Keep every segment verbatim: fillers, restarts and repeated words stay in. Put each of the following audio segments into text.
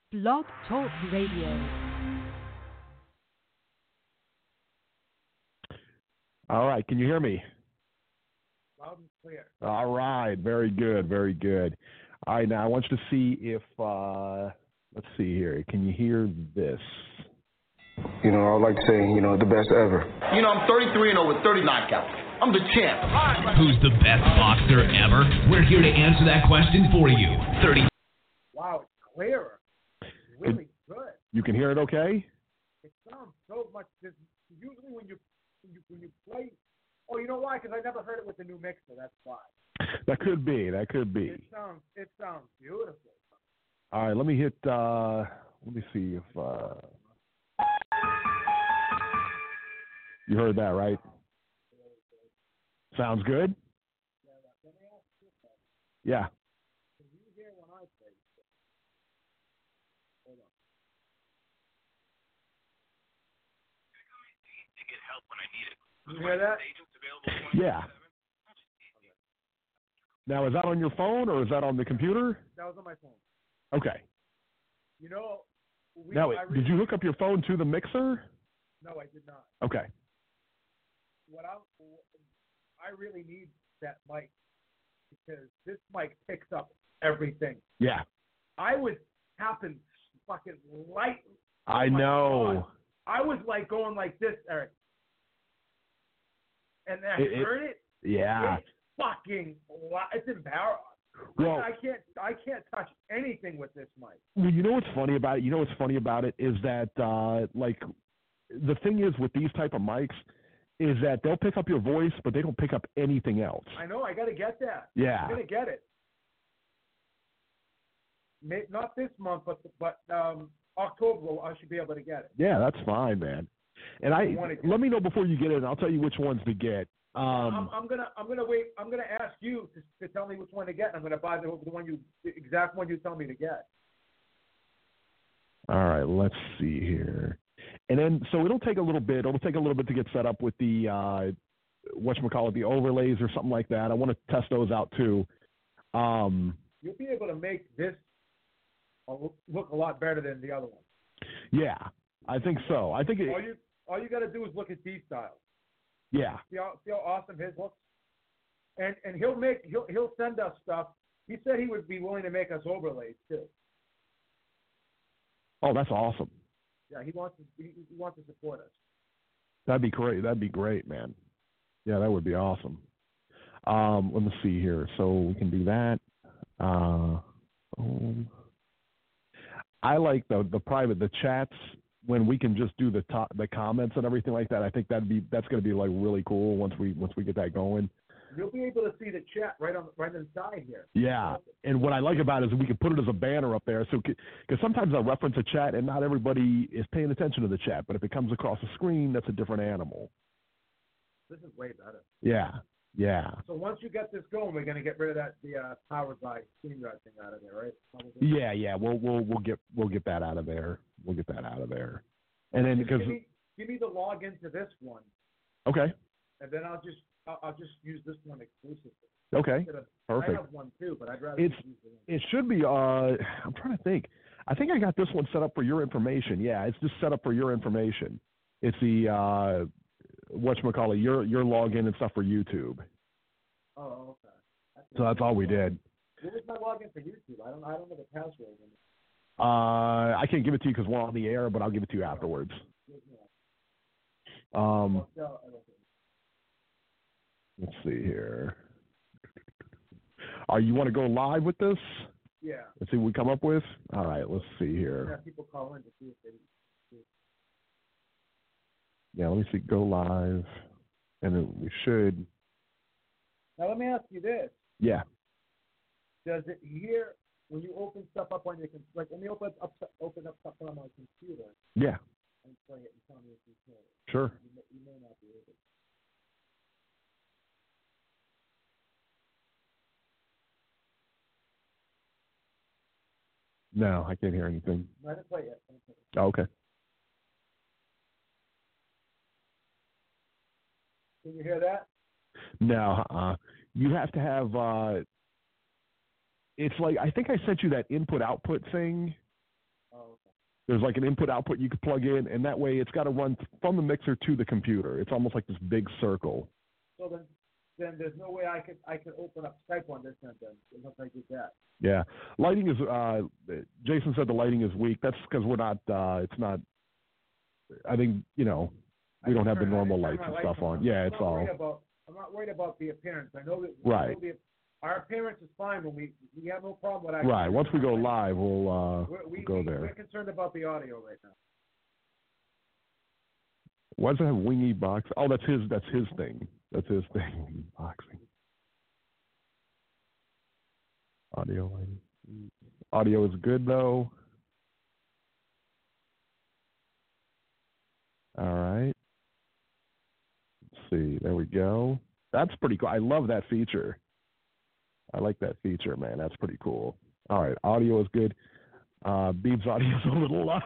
Blog Talk Radio. All right, can you hear me? Loud and clear. All right, very good, very good. All right, now I want you to see if, uh, let's see here. Can you hear this? You know, I would like to say, you know, the best ever. You know, I'm thirty-three and oh with thirty knockouts. I'm the champ. Who's the best boxer ever? We're here to answer that question for you. thirty. Wow, it's clearer. Really good. You can hear it okay? It sounds so much. Usually when you, when you when you play, oh, you know why? Because I never heard it with the new mixer. That's why. That could be. That could be. It sounds it sounds beautiful. All right, let me hit. Uh, let me see if uh, you heard that right. Sounds good. Yeah. Can you hear when I say? Hold on. You hear that? Yeah. Now, is that on your phone or is that on the computer? That was on my phone. Okay. You know. We, Now, I did you hook up your phone to the mixer? No, I did not. Okay. What I I really need that mic because this mic picks up everything. Yeah. I was tapping fucking light. I oh know. God. I was like going like this, Eric. And then I It- it- heard it. Yeah. It's fucking loud. It's embarrassing. Well, I can't I can't touch anything with this mic. Well, you know what's funny about it? You know what's funny about it is that, uh, like, the thing is with these type of mics is that they'll pick up your voice, but they don't pick up anything else. I know. I got to get that. Yeah. I'm gonna get it. May, not this month, but but um, October I should be able to get it. Yeah, that's fine, man. And I wanna get let me know before you get it, and I'll tell you which ones to get. Um, I'm, I'm gonna I'm gonna wait. I'm gonna ask you to, to tell me which one to get. And I'm gonna buy the, the one you the exact one you tell me to get. all right, let's see here. And then, so it'll take a little bit. It'll take a little bit to get set up with the uh, whatchamacallit, the overlays or something like that. I want to test those out too. Um, You'll be able to make this look a lot better than the other one. yeah, I think so. I think it. All you all you got to do is look at these styles. Yeah. See how, see how awesome his looks. And and he'll make he'll he'll send us stuff. He said he would be willing to make us overlays too. Oh, that's awesome. Yeah, he wants to he, he wants to support us. That'd be great. That'd be great, man. Yeah, that would be awesome. Um, let me see here. So we can do that. Uh, um, I like the the private the chats when we can just do the top, the comments and everything like that. I think that'd be that's going to be like really cool once we once we get that going. You'll be able to see the chat right on right inside here. Yeah, and what I like about it is we can put it as a banner up there. So because sometimes I reference a chat and not everybody is paying attention to the chat, but if it comes across the screen, that's a different animal. This is way better. Yeah, yeah. So once you get this going, we're gonna get rid of that the uh, powered by StreamYard thing out of there, right? Probably. Yeah, yeah. We'll we'll we'll get we'll get that out of there. We'll get that out of there. And then because give me, give me the login to this one. Okay. And then I'll just I'll, I'll just use this one exclusively. Okay. Of, Perfect. I have one too, but I'd rather It's use the one. it should be. Uh, I'm trying to think. I think I got this one set up for your information. Yeah, it's just set up for your information. It's the uh, whatchamacallit, your your login and stuff for YouTube. Oh, okay. That's So that's all we did. What was my login for YouTube? I don't I don't know the password. Uh, I can't give it to you because we're on the air, but I'll give it to you afterwards. Um, let's see here. Are you want to go live with this? Yeah. Let's see what we come up with. All right, let's see here. Yeah, people call in to see if they. Yeah, let me see. Go live, and then we should. Now let me ask you this: Yeah. does it here when you open stuff up on your computer? Like when you open up open up something on my computer? Yeah. And play it and tell me if you can. Sure. You may, you may not be able. No, I can't hear anything. No, I didn't play it. Play it. Oh, okay. Can you hear that? No, uh, you have to have. Uh, it's like I think I sent you that input output thing. Oh, okay. There's like an input-output you could plug in, and that way it's got to run from the mixer to the computer. It's almost like this big circle. So then, then there's no way I could I could open up Skype on this end then, unless I did that. Yeah, lighting is. Uh, Jason said the lighting is weak. That's because we're not. Uh, it's not. I think you know we I don't have the turn- normal I turn lights my and lights stuff on. I'm Yeah, not it's all worried About, I'm not worried about the appearance. I know that. Right. I know the, our appearance is fine when we we have no problem with that. right. Once we go live, we'll uh, We're, we, we'll go we, there. We're concerned about the audio right now. Why does it have wingy box? Oh, that's his. That's his thing. That's his thing. Boxing. Audio lighting. Audio is good though. All right. Let's see. There we go. That's pretty cool. I love that feature. I like that feature, man. That's pretty cool. All right. Audio is good. Uh, Beeb's audio is a little low.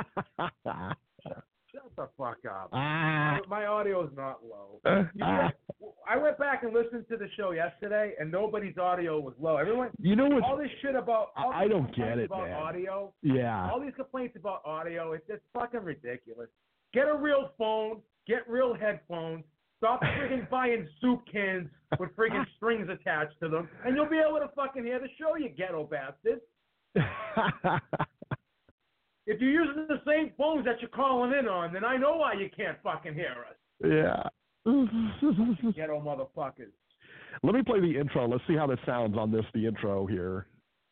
Shut the fuck up. Ah. My, my audio is not low. You know, I went back and listened to the show yesterday, and nobody's audio was low. Everyone, You know what? all this shit about, all I these don't get complaints it, about man. audio, Yeah. all these complaints about audio, it's it's fucking ridiculous. Get a real phone, get real headphones, stop friggin' buying soup cans with friggin' strings attached to them, and you'll be able to fucking hear the show, you ghetto bastard. If you're using the same phones that you're calling in on, then I know why you can't fucking hear us. Yeah. Ghetto motherfuckers. Let me play the intro. Let's see how this sounds on this, the intro here.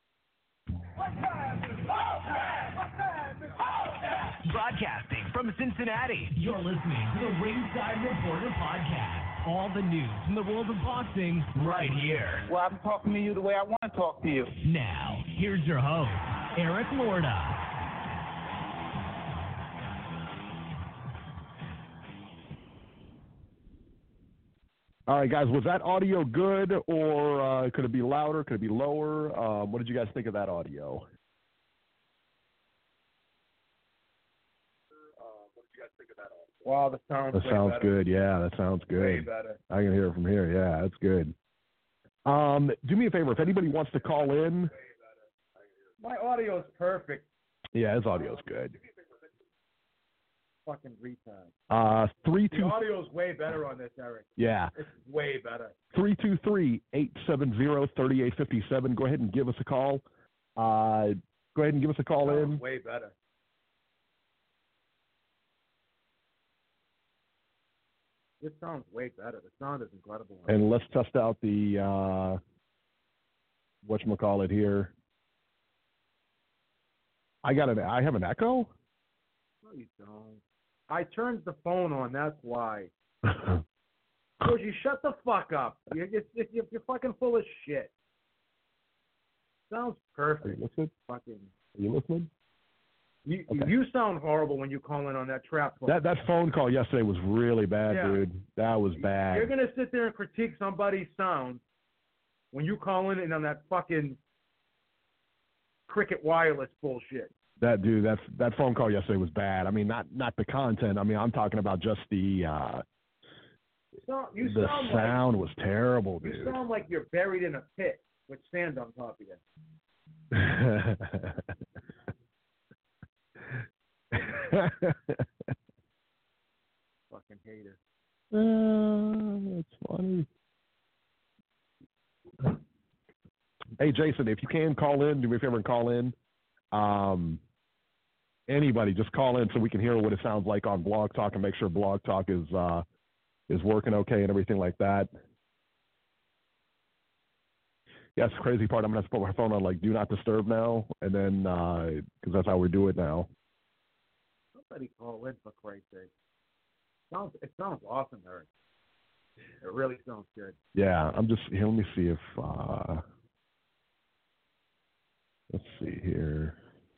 Broadcasting from Cincinnati, you're listening to the Ringside Reporter Podcast. All the news from the world of boxing right here. Well, I'm talking to you the way I want to talk to you. Now, here's your host, Eric Lorda. All right, guys, was that audio good, or uh, could it be louder? Could it be lower? Um, what did you guys think of that audio? Wow, the sound. That sounds good. Yeah, that sounds good. Way better. I can hear it from here. Yeah, that's good. Um, do me a favor. If anybody wants to call in. My audio is perfect. Yeah, his audio's good. Fucking retard. Uh, three The two. audio is way better on this, Eric. Yeah. It's way better. three two three, eight seven zero, three eight five seven. Go ahead and give us a call. Uh, go ahead and give us a call Sounds in. way better. This sounds way better. The sound is incredible. And let's test out the, uh, whatchamacallit here. I got an, I have an echo? No, you don't. I turned the phone on. That's why. Because you shut the fuck up. You're, you're, you're, you're fucking full of shit. Sounds Are perfect. you listening? Fucking. Are you listening? You, Okay. you sound horrible when you call in on that trap phone. That that phone call yesterday was really bad, Yeah. dude. That was bad. You're gonna sit there and critique somebody's sound when you call in and on that fucking Cricket Wireless bullshit. That dude, that that phone call yesterday was bad. I mean, not not the content. I mean, I'm talking about just the uh, So, you the sound sound like, was terrible, You dude. sound like you're buried in a pit with sand on top of you. Fucking hater. Uh, that's funny. Hey, Jason, if you can call in, do me a favor and call in. Um, anybody, just call in so we can hear what it sounds like on Blog Talk and make sure Blog Talk is uh, is working okay and everything like that. Yeah, it's the crazy part. I'm going to have to put my phone on like Do Not Disturb now, and then, because that's how we do it now. Somebody call in for Christ's sake. Sounds, it sounds awesome, Eric. It really sounds good. Yeah, I'm just, here, let me see if, uh, let's see here.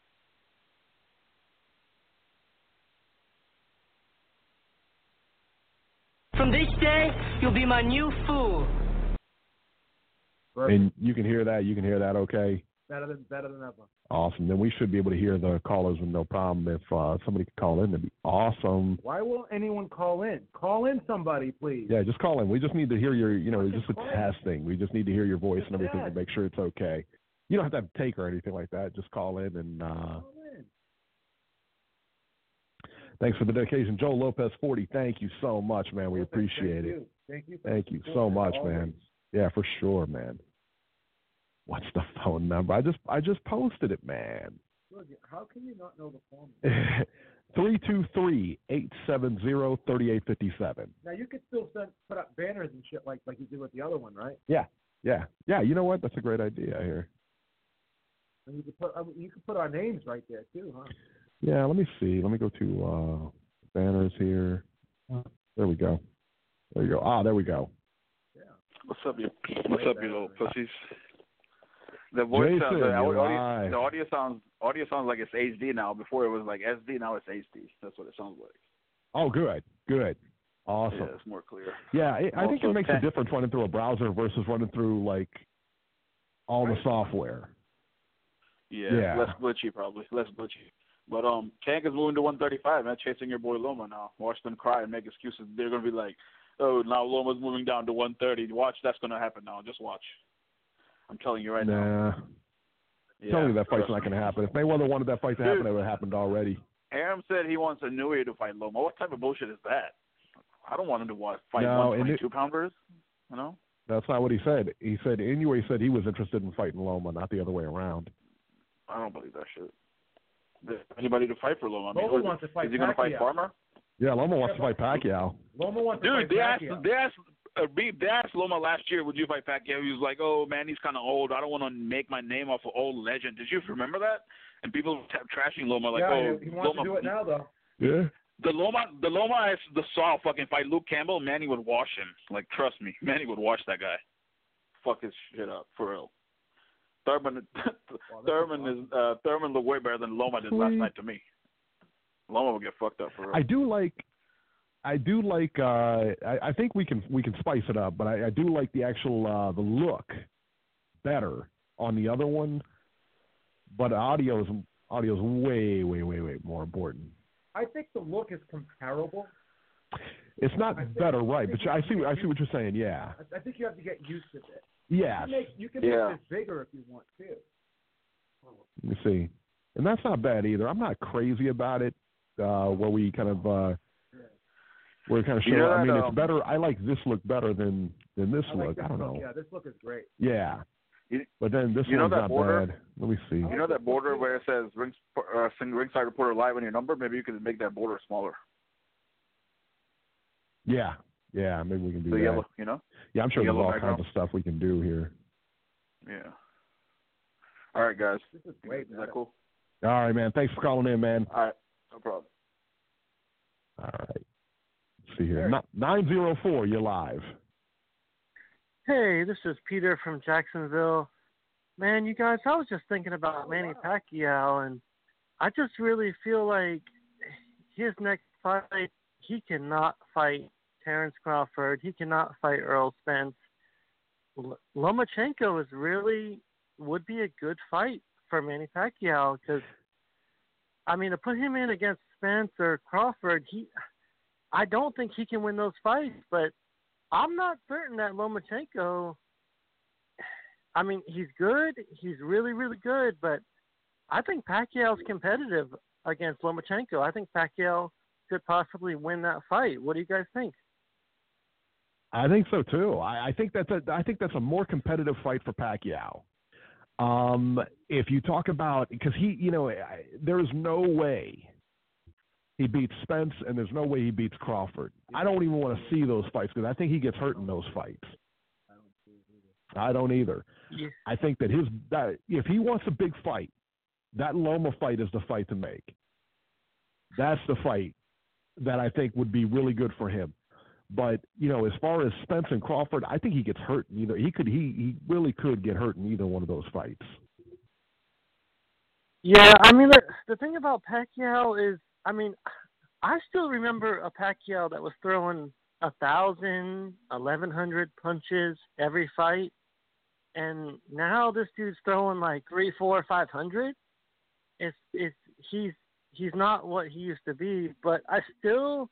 From this day, you'll be my new fool. Perfect. And you can hear that, you can hear that okay? Better than better than ever. Awesome. Then we should be able to hear the callers with no problem. If uh, somebody could call in, that'd be awesome. Why won't anyone call in? Call in somebody, please. Yeah, just call in. We just need to hear your, you know, it's just a Call in. testing. We just need to hear your voice and everything Yeah. to make sure it's okay. You don't have to have a take or anything like that. Just call in and uh, Call in. Thanks for the dedication. Joe Lopez forty, thank you so much, man. We appreciate Thank it. you. Thank you. For Thank you support, so much, always. man. Yeah, for sure, man. What's the phone number? I just I just posted it, man. Look, how can you not know the phone? three two three, eight seven zero, three eight five seven. Now you could still send, put up banners and shit like like you did with the other one, right? Yeah, yeah, yeah. You know what? That's a great idea here. And you could put I mean, you could put our names right there too, huh? Yeah, let me see. Let me go to uh, banners here. There we go. There you go. Ah, there we go. Yeah. What's up, you? What's up, you little pussies? The voice Jason, sounds. The you're audio, live. the audio sounds. Audio sounds like it's H D now. Before it was like S D. Now it's H D. That's what it sounds like. Oh, good, good, awesome. Yeah, it's more clear. Yeah, it, I think Also, it makes ten- a difference running through a browser versus running through like all the software. Yeah, Yeah. less glitchy probably. Less glitchy. But um, Tank is moving to one thirty-five, man, chasing your boy Loma now. Watch them cry and make excuses. They're gonna be like, "Oh, now Loma's moving down to one thirty. Watch, that's gonna happen now. Just watch." I'm telling you right nah. now. Yeah, telling you that fight's trust not me. going to happen. If Mayweather wanted that fight to happen, Dude. it would have happened already. Aram said he wants Inoue to fight Loma. What type of bullshit is that? I don't want him to watch, fight No, one and twenty-two pounders. You know? That's not what he said. He said Inoue said he was interested in fighting Loma, not the other way around. I don't believe that shit. There's anybody to fight for Loma? I mean, Loma who is wants it? to fight Is he going to fight Pacquiao. Farmer? Yeah, Loma wants to fight Pacquiao. Loma wants to Dude, fight they asked, Pacquiao. they asked, uh, B- they asked Loma last year, would you fight Pacquiao? He was like, oh, man, he's kind of old. I don't want to make my name off an old legend. Did you remember that? And people were t- trashing Loma like, yeah, oh, he wants Loma. to do it now though. Yeah. The Loma, the Loma has the Saw fucking fight Luke Campbell. Manny would wash him. Like, trust me, Manny would wash that guy. Fuck his shit up for real. Thurman, Thurman is uh, Thurman looked way better than Loma did last night to me. Loma would get fucked up for real. I do like, I do like. Uh, I, I think we can we can spice it up, but I, I do like the actual uh, the look better on the other one. But audio is audio is way way way way more important. I think the look is comparable. It's not I think- better, I right? think But you I have see to I get see what you're saying. Yeah. I, I think you have to get used to it. Yes. You can make, you can Yeah. make this bigger if you want to. Let me see. And that's not bad either. I'm not crazy about it. Uh, where we kind of uh, we're kind of You show. know I that, mean, um, it's better. I like this look better than than this I like look. this I don't look. know. Yeah, this look is great. Yeah. You- But then this you know one's that not border? bad. Let me see. You know that border where it says Rings, uh, Ringside Reporter Live on your number? Maybe you could make that border smaller. Yeah. Yeah. Maybe we can do The that. yellow, you know? Yeah, I'm sure there's yellow all background. kinds of stuff we can do here. Yeah. All right, guys. This is great. Is that cool? All right, man. Thanks for calling in, man. All right. No problem. All right. Let's see here. nine zero four, you're live. Hey, this is Peter from Jacksonville. Man, you guys, I was just thinking about Manny Pacquiao, and I just really feel like his next fight, he cannot fight Terrence Crawford. He cannot fight Earl Spence. L- Lomachenko is really would be a good fight for Manny Pacquiao because, I mean, to put him in against Spence or Crawford, he, I don't think he can win those fights, but I'm not certain that Lomachenko, I mean, he's good. He's really, really good, but I think Pacquiao's competitive against Lomachenko. I think Pacquiao could possibly win that fight. What do you guys think? I think so too. I, I think that's a I think that's a more competitive fight for Pacquiao. Um, if you talk about because he, you know, I, there's no way he beats Spence, and there's no way he beats Crawford. I don't even want to see those fights because I think he gets hurt in those fights. I don't either. Yeah. I think that his that if he wants a big fight, that Loma fight is the fight to make. That's the fight that I think would be really good for him. But you know, as far as Spence and Crawford, I think he gets hurt in either. He could he he really could get hurt in either one of those fights. Yeah, I mean, the, the thing about Pacquiao is, I mean, I still remember a Pacquiao that was throwing a thousand, eleven hundred punches every fight, and now this dude's throwing like three, four, five hundred. It's it's he's he's not what he used to be, but I still,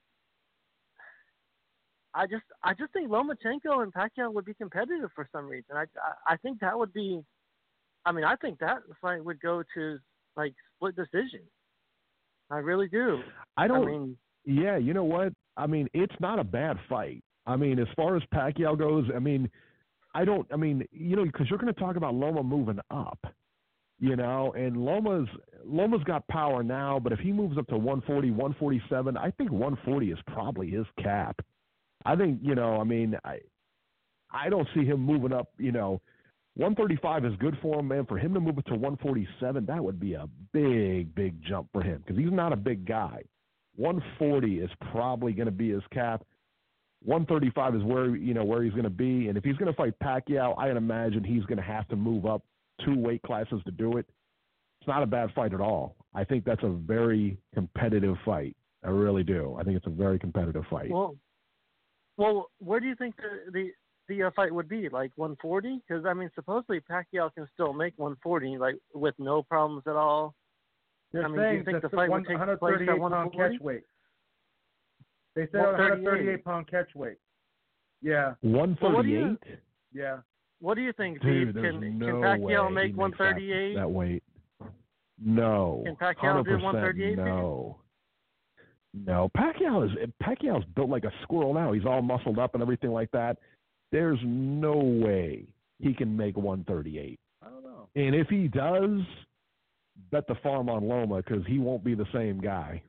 I just I just think Lomachenko and Pacquiao would be competitive for some reason. I I, I think that would be, I mean, I think that fight would go to like split decision. I really do. I don't. I mean, yeah, you know what? I mean, it's not a bad fight. I mean, as far as Pacquiao goes, I mean, I don't. I mean, you know, because you're going to talk about Loma moving up, you know, and Loma's Loma's got power now, but if he moves up to one forty, one forty-seven, I think one forty is probably his cap. I think, you know, I mean, I I don't see him moving up, you know. one thirty-five is good for him, man. For him to move it to one forty-seven, that would be a big, big jump for him because he's not a big guy. one forty is probably going to be his cap. one thirty-five is where, you know, where he's going to be. And if he's going to fight Pacquiao, I imagine he's going to have to move up two weight classes to do it. It's not a bad fight at all. I think that's a very competitive fight. I really do. I think it's a very competitive fight. Well, well, where do you think the the, the uh, fight would be? Like one forty? Because I mean, supposedly Pacquiao can still make one forty, like with no problems at all. They're I mean, saying do you think that's the fight one would take place thirty-eight at pound one forty? catch weight. They said one thirty-eight pound catch weight. Yeah. one thirty-eight? Yeah. What do you think, Dude, Steve? there's Can, no can Pacquiao way he make one thirty-eight? That, that weight. No. Can Pacquiao do one hundred percent one thirty-eight? No. No. Pacquiao is Pacquiao's built like a squirrel now. He's all muscled up and everything like that. There's no way he can make one thirty-eight. I don't know. And if he does, bet the farm on Loma because he won't be the same guy.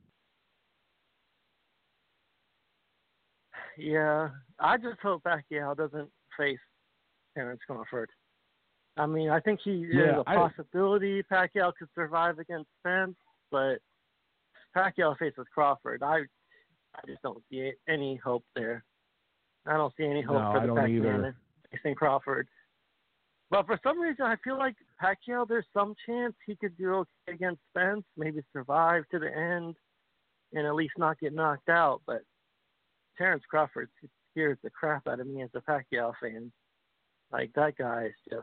Yeah, I just hope Pacquiao doesn't face Terence Crawford. I mean, I think he Yeah, is a I- possibility Pacquiao could survive against Spence, but Pacquiao faces Crawford. I, I just don't see any hope there. I don't see any hope No, for I the don't Pac-Man either. facing Crawford. But for some reason, I feel like Pacquiao, there's some chance he could do okay against Spence, maybe survive to the end, and at least not get knocked out. But Terence Crawford scares the crap out of me as a Pacquiao fan. Like, that guy is just...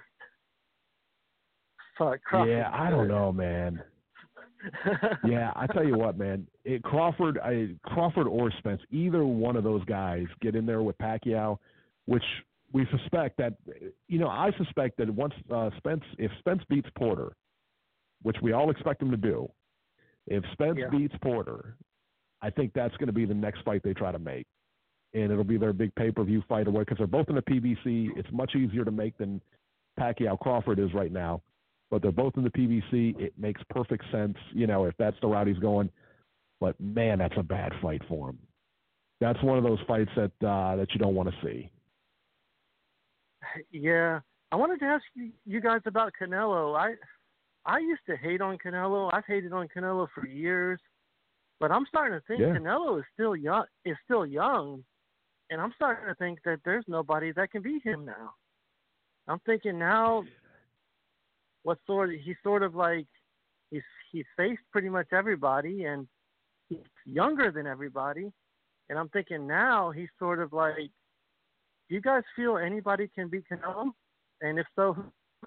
Fuck, Crawford. Yeah, I don't know, man. Yeah, I tell you what, man. It, Crawford, I, Crawford or Spence, either one of those guys get in there with Pacquiao, which we suspect that, you know, I suspect that once uh, Spence, if Spence beats Porter, which we all expect him to do, if Spence Yeah. beats Porter, I think that's going to be the next fight they try to make. And it'll be their big pay-per-view fight away because they're both in the P B C. It's much easier to make than Pacquiao Crawford is right now. But they're both in the P B C. It makes perfect sense, you know, if that's the route he's going. But, man, that's a bad fight for him. That's one of those fights that uh, that you don't want to see. Yeah. I wanted to ask you, you guys about Canelo. I I used to hate on Canelo. I've hated on Canelo for years. But I'm starting to think Yeah. Canelo is still young is still young. And I'm starting to think that there's nobody that can beat him now. I'm thinking now what sort of he's sort of like he's he's faced pretty much everybody and he's younger than everybody. And I'm thinking now he's sort of like, do you guys feel anybody can beat Canelo? And if so, who?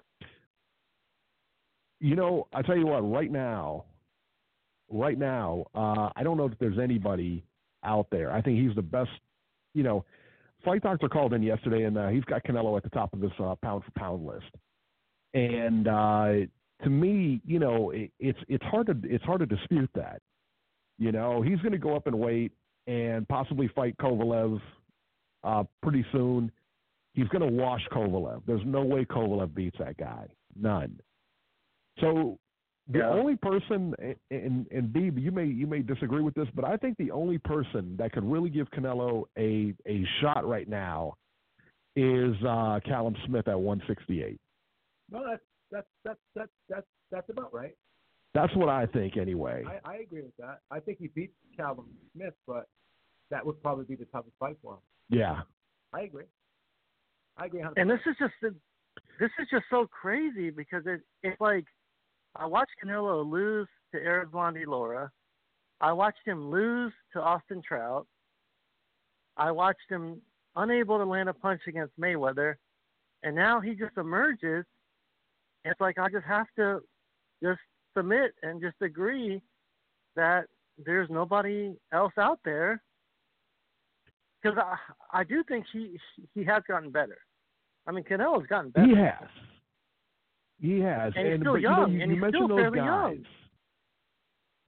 You know, I tell you what, right now, right now, uh, I don't know if there's anybody out there. I think he's the best, you know, Fight Doctor called in yesterday, and uh, he's got Canelo at the top of his uh, pound-for-pound list. And uh, to me, you know, it, it's it's hard to it's hard to dispute that. You know, he's going to go up in weight and possibly fight Kovalev uh, pretty soon. He's going to wash Kovalev. There's no way Kovalev beats that guy. None. So the Yeah. only person, and and B, you may you may disagree with this, but I think the only person that could really give Canelo a a shot right now is uh, Callum Smith at one sixty-eight. No, that's that's that's that's that's that's about right. That's what I think, anyway. I, I agree with that. I think he beats Calvin Smith, but that would probably be the toughest fight for him. Yeah. I agree. I agree. one hundred percent. And this is just this is just so crazy because it it's like I watched Canelo lose to Erislandy Lara. I watched him lose to Austin Trout. I watched him unable to land a punch against Mayweather, and now he just emerges. And it's like I just have to just submit and just agree that there's nobody else out there. Because I, I do think he he has gotten better. I mean, Canelo's gotten better. He has. He has. And he's still but, young, You know, you, and you he's still mentioned those fairly guys. young.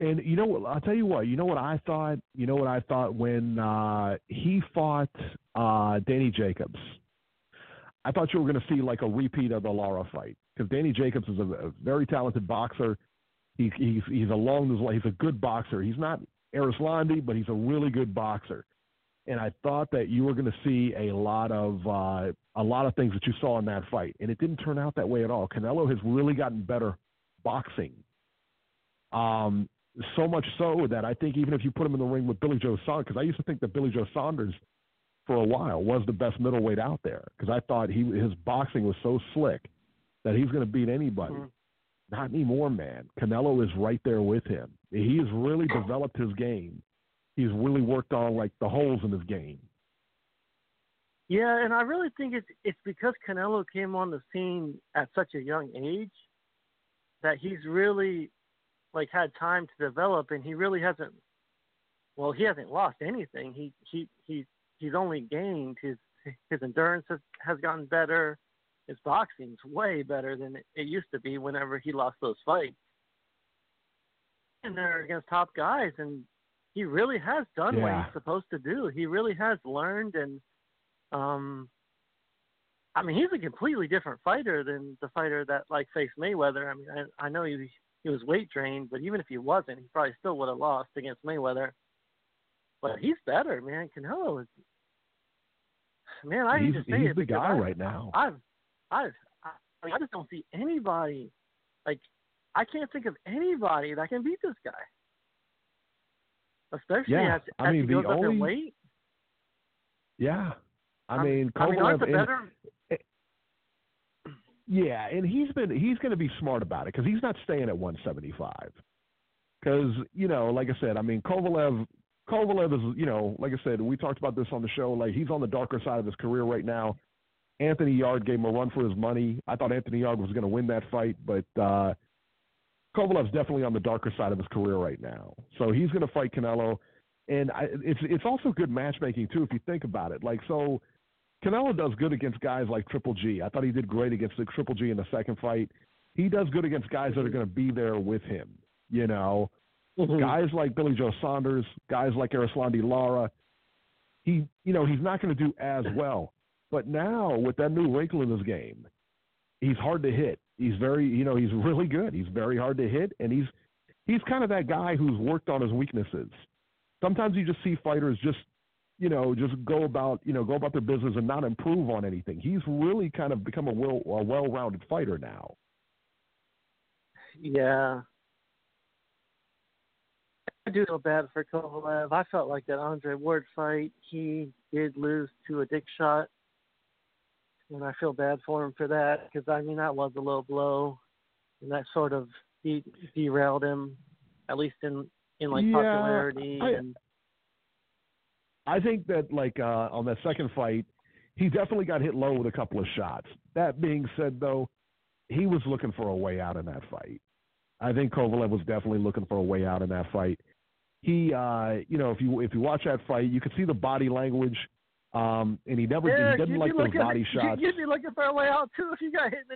And you know what? I'll tell you what. You know what I thought. You know what I thought when uh, he fought uh, Danny Jacobs. I thought you were going to see like a repeat of the Lara fight because Danny Jacobs is a, a very talented boxer. He, he's he's along those lines. He's a good boxer. He's not Arislandi, but he's a really good boxer. And I thought that you were going to see a lot of uh, a lot of things that you saw in that fight, and it didn't turn out that way at all. Canelo has really gotten better boxing. Um. So much so that I think even if you put him in the ring with Billy Joe Saunders, because I used to think that Billy Joe Saunders for a while was the best middleweight out there, because I thought he his boxing was so slick that he's going to beat anybody. Mm-hmm. Not anymore, man. Canelo is right there with him. He has really developed his game. He's really worked on like the holes in his game. Yeah, and I really think it's it's because Canelo came on the scene at such a young age that he's really like had time to develop, and he really hasn't. Well, he hasn't lost anything. He he he he's only gained. His his endurance has, has gotten better. His boxing's way better than it, it used to be. Whenever he lost those fights, and they're against top guys, and he really has done yeah. what he's supposed to do. He really has learned, and um, I mean, he's a completely different fighter than the fighter that like faced Mayweather. I mean, I, I know he. He was weight trained, but even if he wasn't, he probably still would have lost against Mayweather. But he's better, man. Canelo is, man. I he's, hate to say he's it, the guy I, right now. I've, I've, I, I, mean, I just don't see anybody. Like, I can't think of anybody that can beat this guy, especially yeah. as, I as mean, he goes the up only, in weight. Yeah, I I'm, mean, I mean, Kovalev. the better. And, yeah, and he's been he's going to be smart about it because he's not staying at one seventy-five. Because you know, like I said, I mean, Kovalev. Kovalev is, you know, like I said, we talked about this on the show. Like, he's on the darker side of his career right now. Anthony Yard gave him a run for his money. I thought Anthony Yard was going to win that fight, but uh, Kovalev's definitely on the darker side of his career right now. So he's going to fight Canelo, and I, it's it's also good matchmaking too if you think about it. Like, so Canelo does good against guys like Triple G. I thought he did great against the Triple G in the second fight. He does good against guys that are going to be there with him. You know. Mm-hmm. Guys like Billy Joe Saunders, guys like Arislandi Lara, he, you know, he's not going to do as well. But now with that new wrinkle in his game, he's hard to hit. He's very, you know, he's really good. He's very hard to hit, and he's he's kind of that guy who's worked on his weaknesses. Sometimes you just see fighters just, you know, just go about, you know, go about their business and not improve on anything. He's really kind of become a well a well-rounded fighter now. Yeah. I do feel bad for Kovalev. I felt like that Andre Ward fight, he did lose to a dick shot, and I feel bad for him for that because, I mean, that was a low blow, and that sort of de- derailed him, at least in, in like, yeah, popularity. I, and I think that, like, uh, on that second fight, he definitely got hit low with a couple of shots. That being said, though, he was looking for a way out in that fight. I think Kovalev was definitely looking for a way out in that fight. He, uh, you know, if you if you watch that fight, you could see the body language, um, and he never yeah, he didn't like those looking, body shots. You'd be looking for a way out too if you got hit in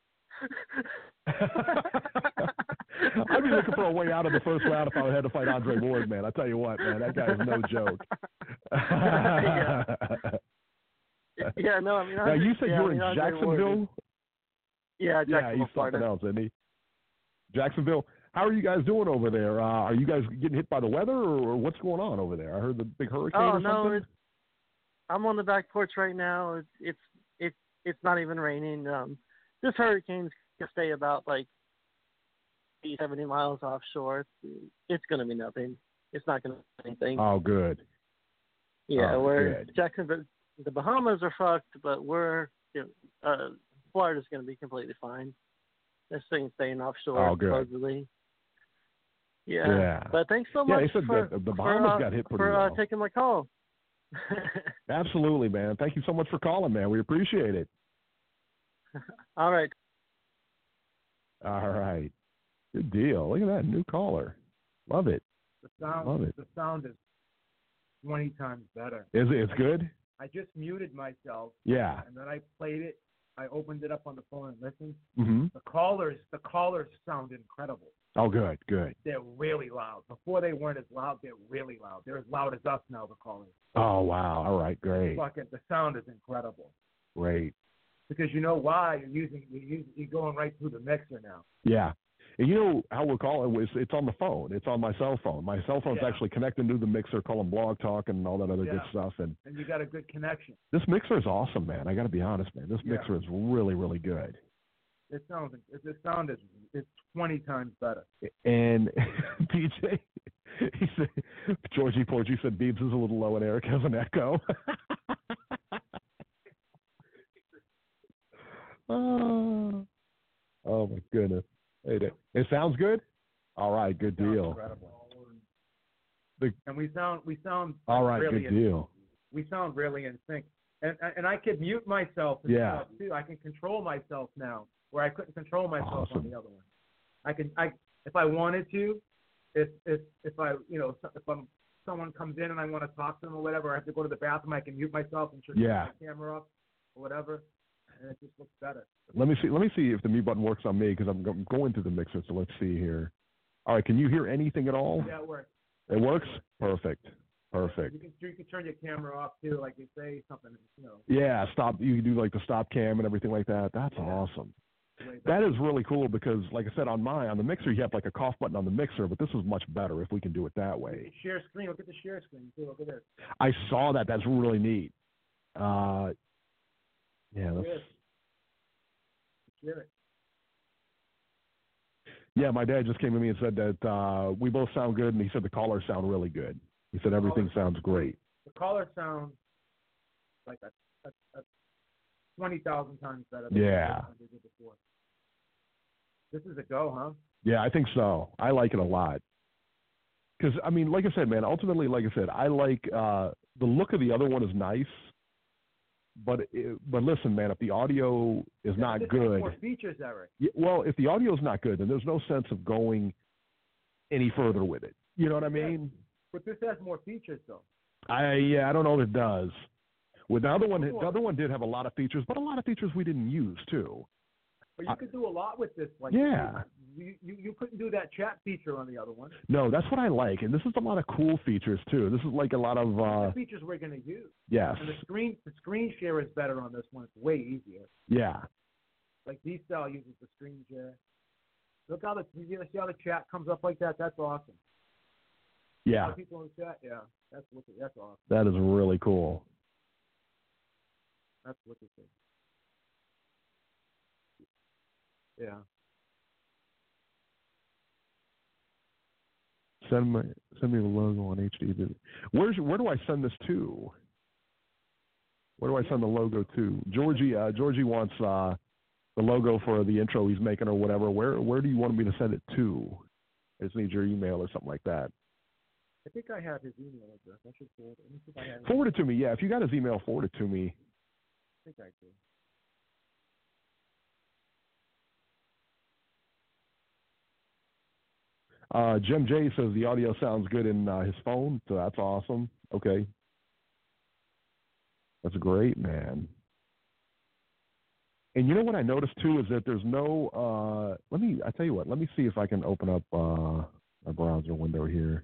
the dick. I'd be looking for a way out of the first round if I had to fight Andre Ward, man. I tell you what, man, that guy is no joke. yeah. yeah, no, I mean, now you said yeah, you're I mean, in Jacksonville. Is, yeah, Jacksonville, yeah, he's Florida. something else, isn't he? Jacksonville. How are you guys doing over there? Uh, are you guys getting hit by the weather, or, or what's going on over there? I heard the big hurricane oh, or no, something. It's, I'm on the back porch right now. It's it's it's, it's not even raining. Um, this hurricane's gonna stay about like seventy miles offshore. It's, it's going to be nothing. It's not going to be anything. Oh, good. Yeah, oh, we're good. Jacksonville. The Bahamas are fucked, but we're you know, uh, Florida's going to be completely fine. This thing's staying offshore oh, good. supposedly. Yeah. yeah. But thanks so yeah, much they said for, the, the Bahamas for, uh, got hit pretty for well. uh, taking my call. Absolutely, man. Thank you so much for calling, man. We appreciate it. All right. All right. Good deal. Look at that new caller. Love it. The sound, Love it. The sound is twenty times better. Is it? It's good? I just muted myself. Yeah. And then I played it. I opened it up on the phone and listened. Mm-hmm. The callers, the callers sound incredible. Oh, good, good. They're really loud. Before they weren't as loud. They're really loud. They're as loud as us now, the callers. Oh, wow. All right, great. Fucking, the sound is incredible. Great. Because you know why? You're using, you're, using, you're going right through the mixer now. Yeah. And you know how we're calling it? It's on the phone. It's on my cell phone. My cell phone's Yeah. actually connected to the mixer, calling Blog Talk and all that other Yeah. good stuff. And And you got a good connection. this mixer is awesome, man. I got to be honest, man. This Yeah. mixer is really, really good. It sounds, the sound is it's twenty times better. And P J, he said, Georgie Porgy said Beebs is a little low and Eric has an echo. oh, oh my goodness. Hey, that- it sounds good? All right, good deal. Incredible. The, And we sound, we sound. all right, really good in, deal. We sound really in sync. And and I can mute myself and Yeah. stuff too. I can control myself now, where I couldn't control myself Awesome. on the other one. I can, I if I wanted to, if if if I you know if I'm someone comes in and I want to talk to them or whatever, I have to go to the bathroom. I can mute myself and turn Yeah. my camera off or whatever, and it just looks better. Let me see. Let me see if the mute button works on me because I'm go- going to the mixer. So let's see here. All right, can you hear anything at all? Yeah, it works. It works. Perfect. Perfect. You can you can turn your camera off too, like you say something, you know. Yeah, stop. You can do like the stop cam and everything like that. That's awesome. That is really cool because, like I said, on my on the mixer you have like a cough button on the mixer, but this is much better if we can do it that way. Share screen. Look at the share screen too. Look at this. I saw that. That's really neat. Uh, yeah, Look that's, at this. Share it. yeah. My dad just came to me and said that uh, we both sound good, and he said the callers sound really good. He said everything sounds great. The caller sounds like a, a, a twenty thousand times better than Yeah. what they did before. This is a go, huh? Yeah, I think so. I like it a lot. Because, I mean, like I said, man, ultimately, like I said, I like uh, the look of the other one is nice. But it, but listen, man, if the audio is Yeah, not this has good, more features, Eric. yeah, well, if the audio is not good, then there's no sense of going any further with it. You know what I mean? But this has more features, though. I yeah, I don't know if it does. With the other one, the Sure. other one did have a lot of features, but a lot of features we didn't use too. But you I- could do a lot with this. Like Yeah. You, you you couldn't do that chat feature on the other one. No, that's what I like, and this is a lot of cool features too. This is like a lot of uh, the features we're going to use. yes, And the screen the screen share is better on this one. It's way easier. yeah, Like D-Style uses the screen share. Look how the you see how the chat comes up like that. That's awesome. yeah. People in the chat, yeah, that's wicked. That's awesome. That is really cool. That's wicked. Yeah. Send my send me the logo on H D. Where's where do I send this to? Where do I send the logo to? Georgie uh, Georgie wants uh, the logo for the intro he's making or whatever. Where where do you want me to send it to? I just need your email or something like that. I think I have his email address. I should forward it. Let me see if I have it. Forward it to me. Yeah, if you got his email, forward it to me. I think I do. Uh, Jim J says the audio sounds good in uh, his phone, so that's awesome. Okay. That's great, man. And you know what I noticed too is that there's no, uh, let me, I tell you what, let me see if I can open up uh, my browser window here.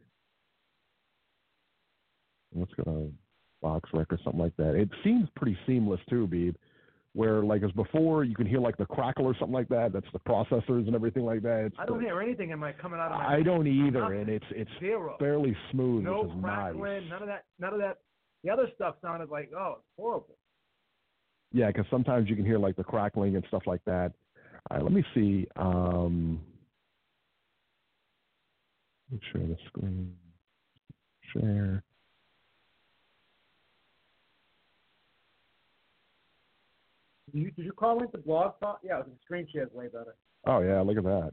Let's go to BoxRec or something like that. It seems pretty seamless too, Beeb, where like as before, you can hear like the crackle or something like that. That's the processors and everything like that. It's I don't hear anything in my coming out of my. I don't either, Nothing. and it's it's Zero. fairly smooth, No which is crackling, nice. none of that, none of that. The other stuff sounded like, oh, it's horrible. Yeah, because sometimes you can hear like the crackling and stuff like that. All right, let me see. Um, let me share the screen. Share. Did you, did you call into Blog Talk? Yeah, the screen share is way better. Oh yeah, look at that.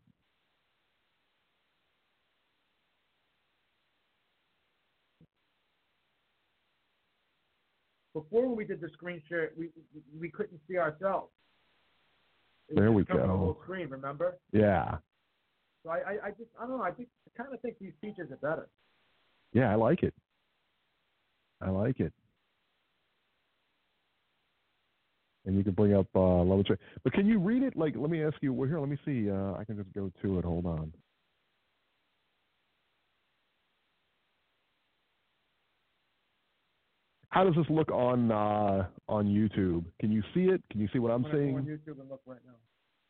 Before when we did the screen share, we we couldn't see ourselves. It was There just we coming go. The whole screen, remember? Yeah, So I, I, I just I don't know. I think I kind of think these features are better. yeah, I like it. I like it. And you can bring up uh, level check. But can you read it? Like, let me ask you. Well, here, let me see. Uh, I can just go to it. Hold on. How does this look on uh, on YouTube? Can you see it? Can you see what I'm, I'm seeing? Go on YouTube and look right now.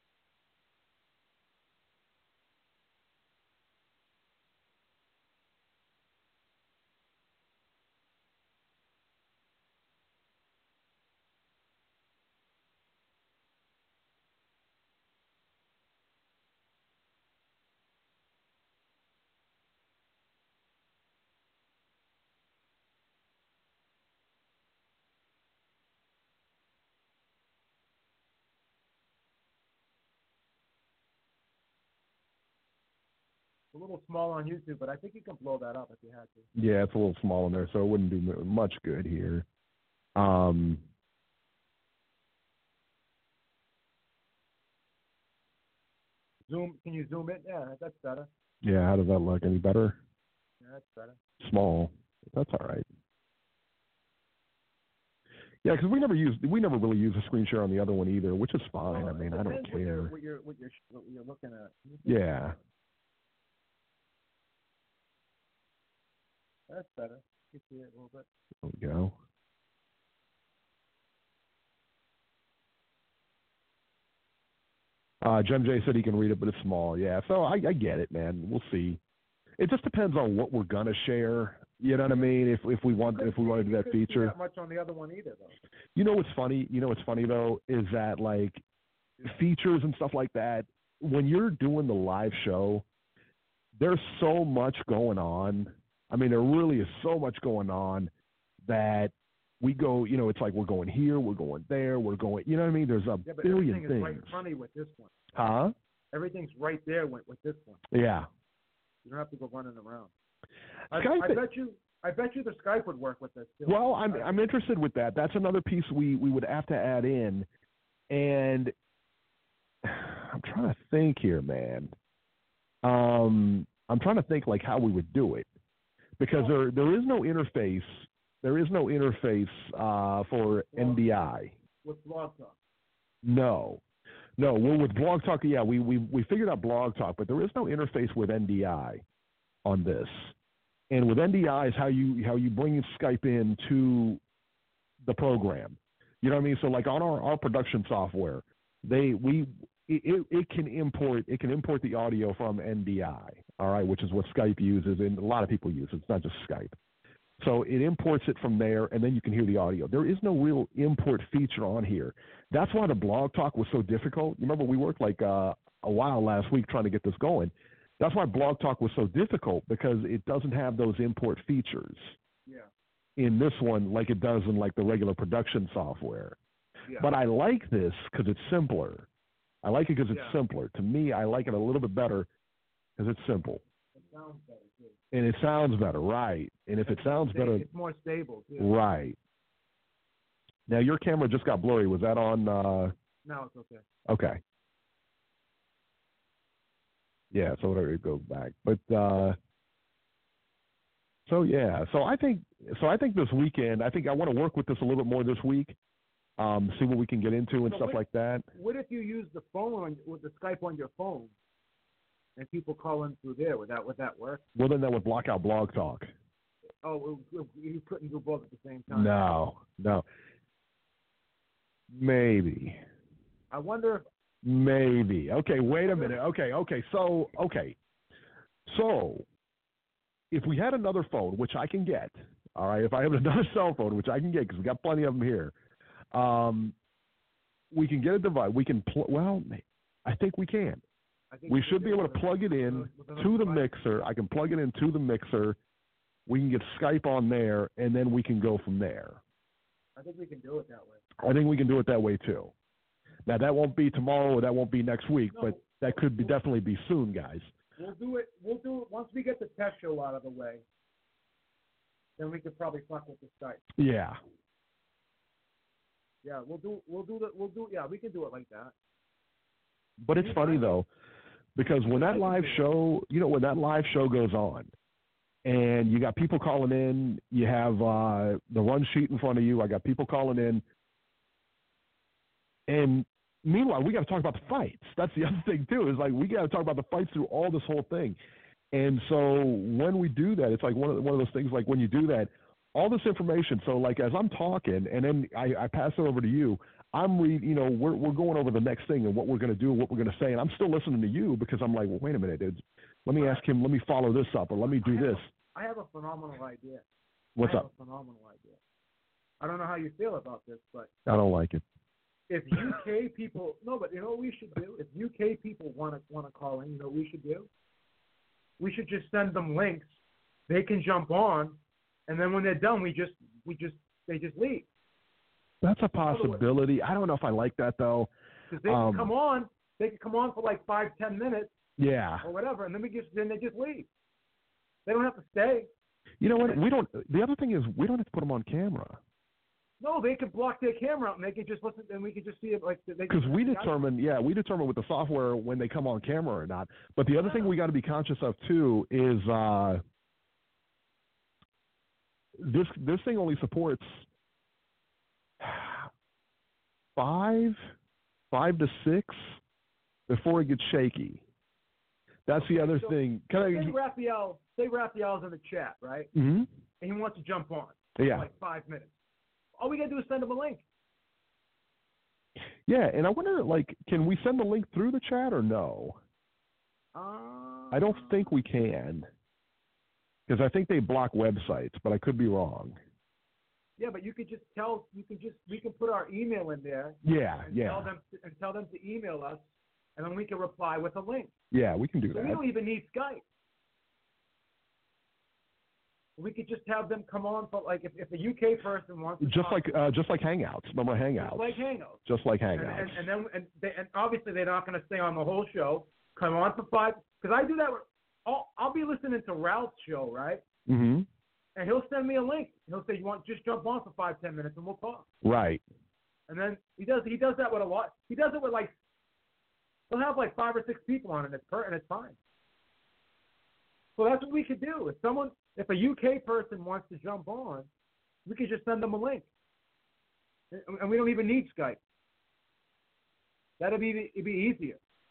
A little small on YouTube, but I think you can blow that up if you had to. Yeah, it's a little small in there, so it wouldn't do much good here. Um, Zoom? Can you zoom it? Yeah, that's better. yeah, how does that look? Any better? Yeah, that's better. Small. That's all right. Yeah, because we never use we never really use a screen share on the other one either, which is fine. Well, I mean, it I don't depends what you're, care. what you're what you're what you're looking at. Yeah. That's better. You can see it a little bit. There we go. Uh, Jem J said he can read it, but it's small. Yeah, so I, I get it, man. We'll see. It just depends on what we're gonna share. You know what I mean? If if we want if we want to do that couldn't see feature. that much on the other one either, though. You know what's funny? You know what's funny though is that like features and stuff like that. When you're doing the live show, there's so much going on. I mean, there really is so much going on that we go. You know, it's like we're going here, we're going there, we're going. You know what I mean? There's a Yeah, but billion everything things. is right in front of you with this one. Huh? Everything's right there with, with this one. Yeah. You don't have to go running around. I, Skype I it- bet you. I bet you the Skype would work with this too. Well, I'm I'm interested with that. That's another piece we, we would have to add in, and I'm trying to think here, man. Um, I'm trying to think like how we would do it because there there is no interface. There is no interface uh, for N D I. With Blog Talk. No, no. Well, with Blog Talk, yeah, we we we figured out Blog Talk, but there is no interface with N D I on this. And with N D I is how you how you bring Skype in to the program. You know what I mean? So like on our, our production software, they we it, it can import it can import the audio from N D I, all right, which is what Skype uses, and a lot of people use it. It's not just Skype. So it imports it from there, and then you can hear the audio. There is no real import feature on here. That's why the Blog Talk was so difficult. You remember we worked like uh, a while last week trying to get this going. That's why Blog Talk was so difficult because it doesn't have those import features Yeah. in this one like it does in like the regular production software. Yeah. But I like this because it's simpler. I like it because it's Yeah. simpler. To me, I like it a little bit better because it's simple. It sounds better too. And it sounds better, right. And if it sounds better, It's more stable too. right. Now, your camera just got blurry. Was that on? Uh... No, it's okay. Okay. Yeah, so whatever, it goes back. But uh, so yeah, so I think so I think this weekend, I think I want to work with this a little bit more this week. Um, see what we can get into and So stuff what- like that. What if you use the phone on, with the Skype on your phone, and people call in through there? Would that would that work? Well, then that would block out Blog Talk. Oh, you couldn't do both at the same time. No, no. Maybe. I wonder if Maybe. Okay, wait a minute. Okay, okay. So, okay. So, if we had another phone, which I can get, all right, if I have another cell phone, which I can get because we got plenty of them here, um, we can get a device. We can, pl- well, I think we can. I think We you should could be do able it to plug it in with another to the device. mixer. I can plug it in to the mixer. We can get Skype on there, and then we can go from there. I think we can do it that way. I think we can do it that way, too. Now, that won't be tomorrow or that won't be next week, No. but that could be definitely be soon, guys. We'll do it. We'll do it once we get the test show out of the way. Then we could probably fuck with the Skype. Yeah. Yeah, we'll do. We'll do the. We'll do. Yeah, we can do it like that. But it's funny, though, because when that live show, you know, when that live show goes on, and you got people calling in, you have uh, the run sheet in front of you, I got people calling in, and meanwhile, we got to talk about the fights. That's the other thing, too, is like we got to talk about the fights through all this whole thing. And so when we do that, it's like one of, the, one of those things, like when you do that, all this information. So like as I'm talking, and then I, I pass it over to you. I'm read, you know, we're we're going over the next thing and what we're going to do, what we're going to say, and I'm still listening to you because I'm like, well, wait a minute, dude. Let me ask him. Let me follow this up, or let me do I this. A, I have a phenomenal idea. What's I have up? A phenomenal idea. I don't know how you feel about this, but I don't like it. If U K people, no, but you know what we should do? If U K people want to want to call in, you know what we should do? We should just send them links. They can jump on, and then when they're done, we just we just they just leave. That's a possibility. I don't know if I like that though. Because they um, can come on, they can come on for like five, ten minutes, yeah, or whatever, and then we just then they just leave. They don't have to stay. You know what? We don't. The other thing is we don't have to put them on camera. No, they could block their camera out and they could just listen, and we could just see it like they. Because we determine, yeah, we determine with the software when they come on camera or not. But the other thing we got to be conscious of too is uh, this this thing only supports five five to six before it gets shaky. That's the other so, thing. Can I, say Raphael, say Raphael's in the chat, right? Mm-hmm. And he wants to jump on. Yeah. For like five minutes. All we gotta do is send him a link. Yeah, and I wonder, like, can we send the link through the chat or no? Uh, I don't think we can, because I think they block websites, but I could be wrong. Yeah, but you could just tell. You can just we can put our email in there. Yeah, and yeah. Tell them to, and tell them to email us, and then we can reply with a link. Yeah, we can do so that. We don't even need Skype. We could just have them come on for like if, if a U K person wants to just talk, like uh, just like Hangouts. Remember Hangouts? Just like Hangouts. Just like Hangouts. And, and, and then and, they, and obviously they're not going to stay on the whole show. Come on for five because I do that. With, I'll I'll be listening to Ralph's show, right? Mm-hmm. And he'll send me a link. He'll say, "You want just jump on for five ten minutes and we'll talk." Right. And then he does he does that with a lot. He does it with like he'll have like five or six people on, and it's per and it's fine. So that's what we could do. If someone, if a U K person wants to jump on, we could just send them a link, and we don't even need Skype. That'd be it'd be easier.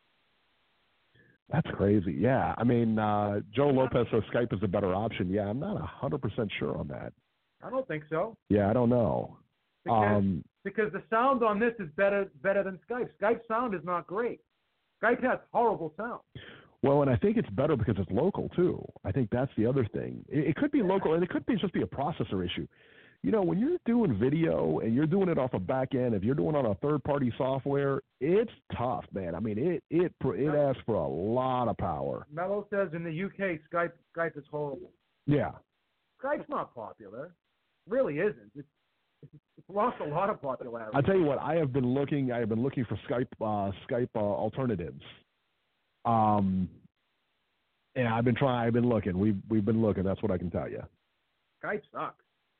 That's crazy. Yeah, I mean, uh, Joe Lopez says Skype is a better option. Yeah, I'm not a hundred percent sure on that. I don't think so. Yeah, I don't know. Because, um, because the sound on this is better better than Skype. Skype sound is not great. Skype has horrible sound. Well, and I think it's better because it's local too. I think that's the other thing. It, it could be local, and it could be just be a processor issue. You know, when you're doing video and you're doing it off a back end, if you're doing it on a third-party software, it's tough, man. I mean, it it it asks for a lot of power. Mello says in the U K, Skype Skype is horrible. Yeah. Skype's not popular. It really isn't. It's, it's, it's lost a lot of popularity. I'll tell you what. I have been looking. I have been looking for Skype uh, Skype uh, alternatives. Um, yeah, I've been trying. I've been looking. We've we've been looking. That's what I can tell you. Skype sucks.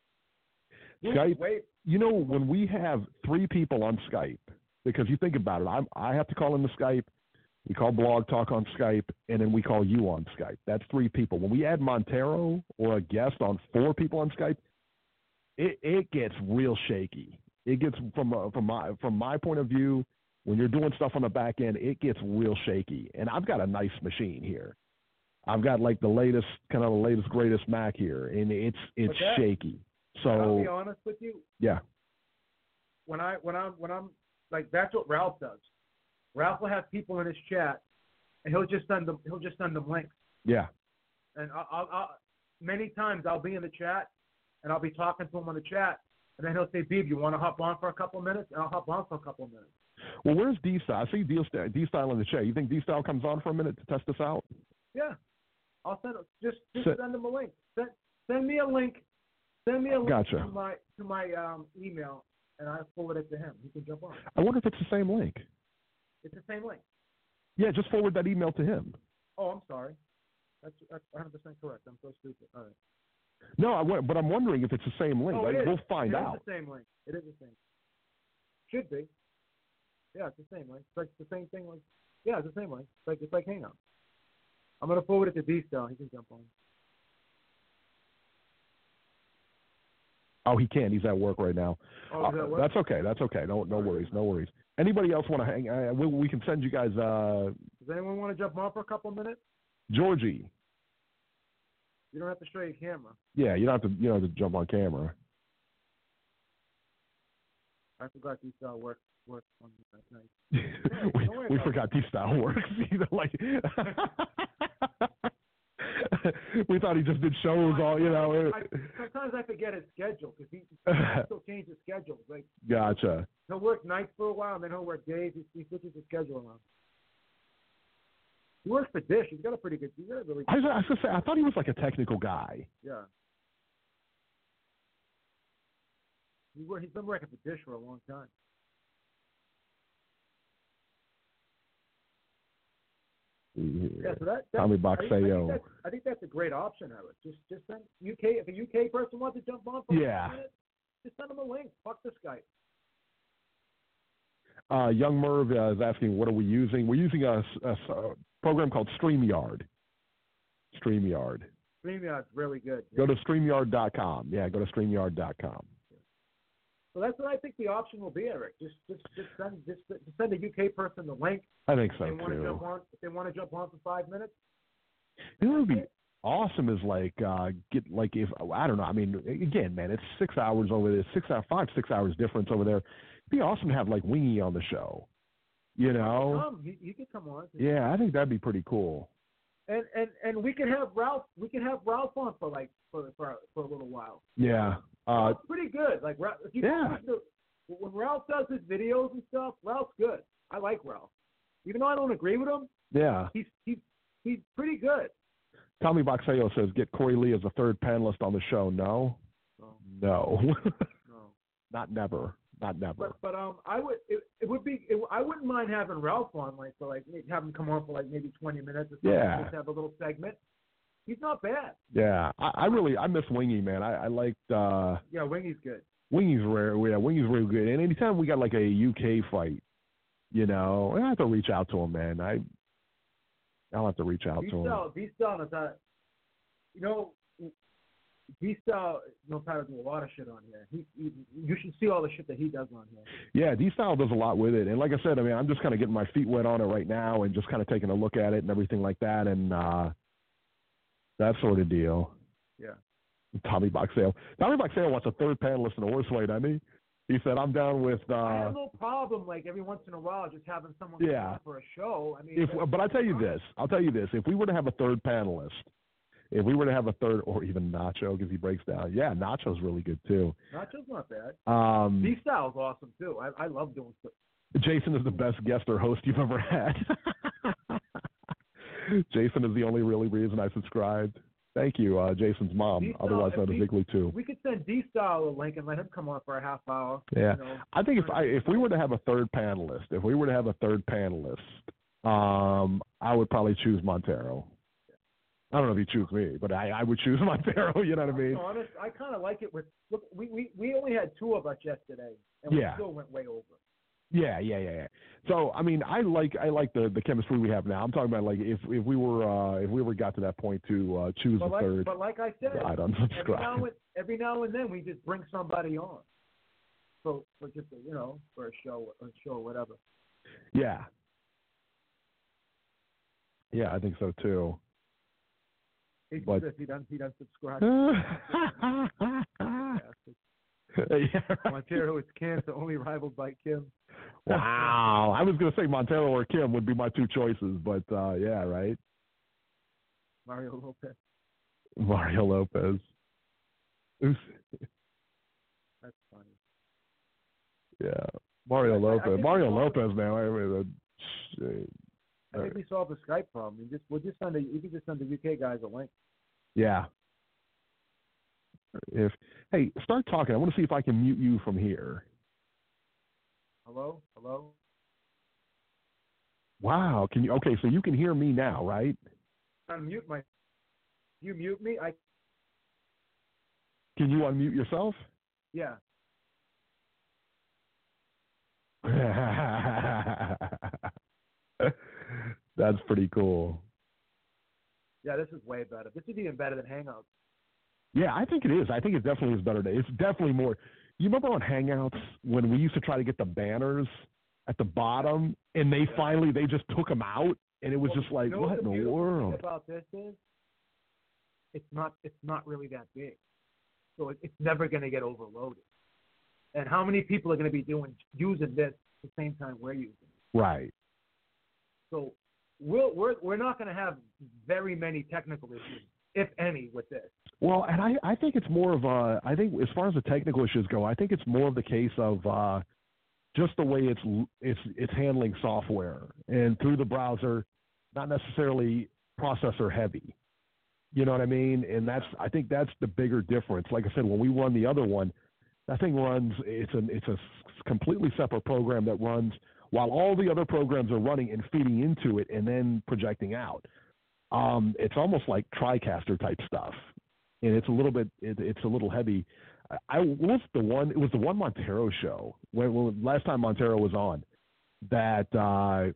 Skype. Wait. You know, when we have three people on Skype, because you think about it, I'm, I have to call into Skype. We call Blog Talk on Skype, and then we call you on Skype. That's three people. When we add Montero or a guest on four people on Skype, it it gets real shaky. It gets from uh, from my from my point of view. When you're doing stuff on the back end, it gets real shaky. And I've got a nice machine here. I've got like the latest, kind of the latest, greatest Mac here, and it's it's that, shaky. So I'll be honest with you. Yeah. When I when I'm when I'm like that's what Ralph does. Ralph will have people in his chat, and he'll just send them he'll just send them links. Yeah. And I'll, I'll, I'll many times I'll be in the chat, and I'll be talking to him on the chat, and then he'll say, "Beeb, you want to hop on for a couple of minutes?" And I'll hop on for a couple of minutes. Well, where's D-Style? I see D-Style, D-Style in the chat. You think D-Style comes on for a minute to test this out? Yeah. I'll send just just so, send him a link. Send, send me a link. Send me a link gotcha. to my to my um, email, and I forward it to him. He can jump on. I wonder if it's the same link. It's the same link. Yeah, just forward that email to him. Oh, I'm sorry. That's that's one hundred percent correct. I'm so stupid. All right. No, I, but I'm wondering if it's the same link. Oh, like, it is. We'll find it out. It is the same link. It is the same. Should be. Yeah, it's the same link. It's like the same thing. Like, yeah, it's the same link. It's like it's like Hangout. I'm gonna forward it to D-Style. He can jump on. Oh, he can't. He's at work right now. Oh, uh, that work? That's okay. That's okay. No, no worries. No worries. Anybody else want to hang? Uh, we, we can send you guys. Uh, Does anyone want to jump on for a couple of minutes? Georgie. You don't have to show your camera. Yeah, you don't have to. You don't have to jump on camera. I forgot these style work work on that night. we we forgot these style works. like we thought he just did shows all. You know. I, sometimes I forget his schedule because he, he still changes his schedule. Like gotcha. He'll work nights for a while and then he'll work days. He, he switches his schedule around. He works for Dish. He's got a pretty good. He's got a really. I was, I was gonna say I thought he was like a technical guy. Yeah. He work, he's been working for Dish for a long time. Yeah, so that, that Tommy I think, I, think Boxeo. that's, I think that's a great option, Eric. Just, just send U K. If a U K person wants to jump on for yeah. a minute, just send them a link. Fuck this guy. Uh, Young Merv uh, is asking, what are we using? We're using a, a, a program called StreamYard. StreamYard. StreamYard's really good. Go to StreamYard dot com. Yeah, go to StreamYard dot com. So that's what I think the option will be, Eric. Just, just, just send, just, just send a U K person the link. I think so if they want too. To jump on, if they want to jump on for five minutes. You know what would be awesome is like uh, get like if I don't know. I mean, again, man, it's six hours over there, six hours, five, six hours difference over there. It'd be awesome to have like Wingy on the show. You know? Come, he, he could come on. Yeah, I think that'd be pretty cool. And and and we could have Ralph. We could have Ralph on for like for for, for a little while. Yeah. Uh, Ralph's pretty good. Like if you yeah. To, when Ralph does his videos and stuff, Ralph's good. I like Ralph, even though I don't agree with him. Yeah. He's he's he's pretty good. Tommy Boxeo says, get Corey Lee as a third panelist on the show. No. No. No. no. Not never. Not never. But but um, I would it, it would be it, I wouldn't mind having Ralph on like for like have him come on for like maybe twenty minutes or something. Yeah. Just have a little segment. He's not bad. Yeah, I, I really I miss Wingy, man. I, I liked. Uh, yeah, Wingy's good. Wingy's rare. Yeah, Wingy's real good. And anytime we got like a U K fight, you know, I have to reach out to him, man. I I'll have to reach out to him. V-Style knows how. You know, V-Style knows how to do a lot of shit on here. He, he, you should see all the shit that he does on here. Yeah, D-Style does a lot with it. And like I said, I mean, I'm just kind of getting my feet wet on it right now and just kind of taking a look at it and everything like that and uh, that sort of deal. Yeah. Tommy Boxeo. Tommy Boxeo wants a third panelist in a horse fight, doesn't he? He said, I'm down with... Uh, I have no problem, like, every once in a while just having someone yeah. come on for a show. I mean, if, But I'll tell you this. I'll tell you this. If we were to have a third panelist, if we were to have a third, or even Nacho, because he breaks down. Yeah, Nacho's really good, too. Nacho's not bad. Um, D-Style's awesome, too. I, I love doing stuff. Jason is the best guest or host you've ever had. Jason is the only really reason I subscribed. Thank you, uh, Jason's mom, D-Style, otherwise known as Igloo too. We could send D-Style a link and let him come on for a half hour. Yeah, you know, I think if I if we were to have a third panelist, if we were to have a third panelist, um, I would probably choose Montero. I don't know if you choose me, but I, I would choose Montero. You know what I mean? Honest, I kind of like it with. Look, we, we we only had two of us yesterday, and yeah. we still went way over. Yeah, yeah, yeah, yeah. So I mean, I like I like the, the chemistry we have now. I'm talking about like if if we were uh, if we ever got to that point to uh, choose but a like, third. But like I said, I'd unsubscribe. Every now, and, every now and then we just bring somebody on, for for just a, you know for a show a show or whatever. Yeah. Yeah, I think so too. He, but he doesn't he doesn't subscribe. Yeah, right. Montero is cancer, only rivaled by Kim. Wow. I was going to say Montero or Kim would be my two choices, but uh, yeah, right? Mario Lopez. Mario Lopez. That's funny. Yeah. Mario I, Lopez. I Mario Lopez, man. I, mean, uh, I think we solved the Skype problem. You just, we'll just send a, you can just send the U K guys a link. Yeah. If hey, start talking. I want to see if I can mute you from here. Hello, hello. Wow, can you? Okay, so you can hear me now, right? Unmute my. You mute me. I. Can you unmute yourself? Yeah. That's pretty cool. Yeah, this is way better. This is even better than Hangouts. Yeah, I think it is. I think it definitely is better. It's definitely more. You remember on Hangouts when we used to try to get the banners at the bottom, and they yeah. finally they just took them out, and it was well, just like, you know what in the world? Thing about this is, it's not it's not really that big, so it, it's never going to get overloaded. And how many people are going to be doing using this at the same time we're using it? Right. So we'll, we're we're not going to have very many technical issues, if any, with this. Well, and I, I think it's more of a, I think as far as the technical issues go, I think it's more of the case of uh, just the way it's it's it's handling software and through the browser, not necessarily processor heavy. You know what I mean? And that's, I think that's the bigger difference. Like I said, when we run the other one, that thing runs, it's a, it's a completely separate program that runs while all the other programs are running and feeding into it and then projecting out. Um, it's almost like TriCaster type stuff. And it's a little bit, it, it's a little heavy. I, I was the one, it was the one Montero show, when, when last time Montero was on, that uh,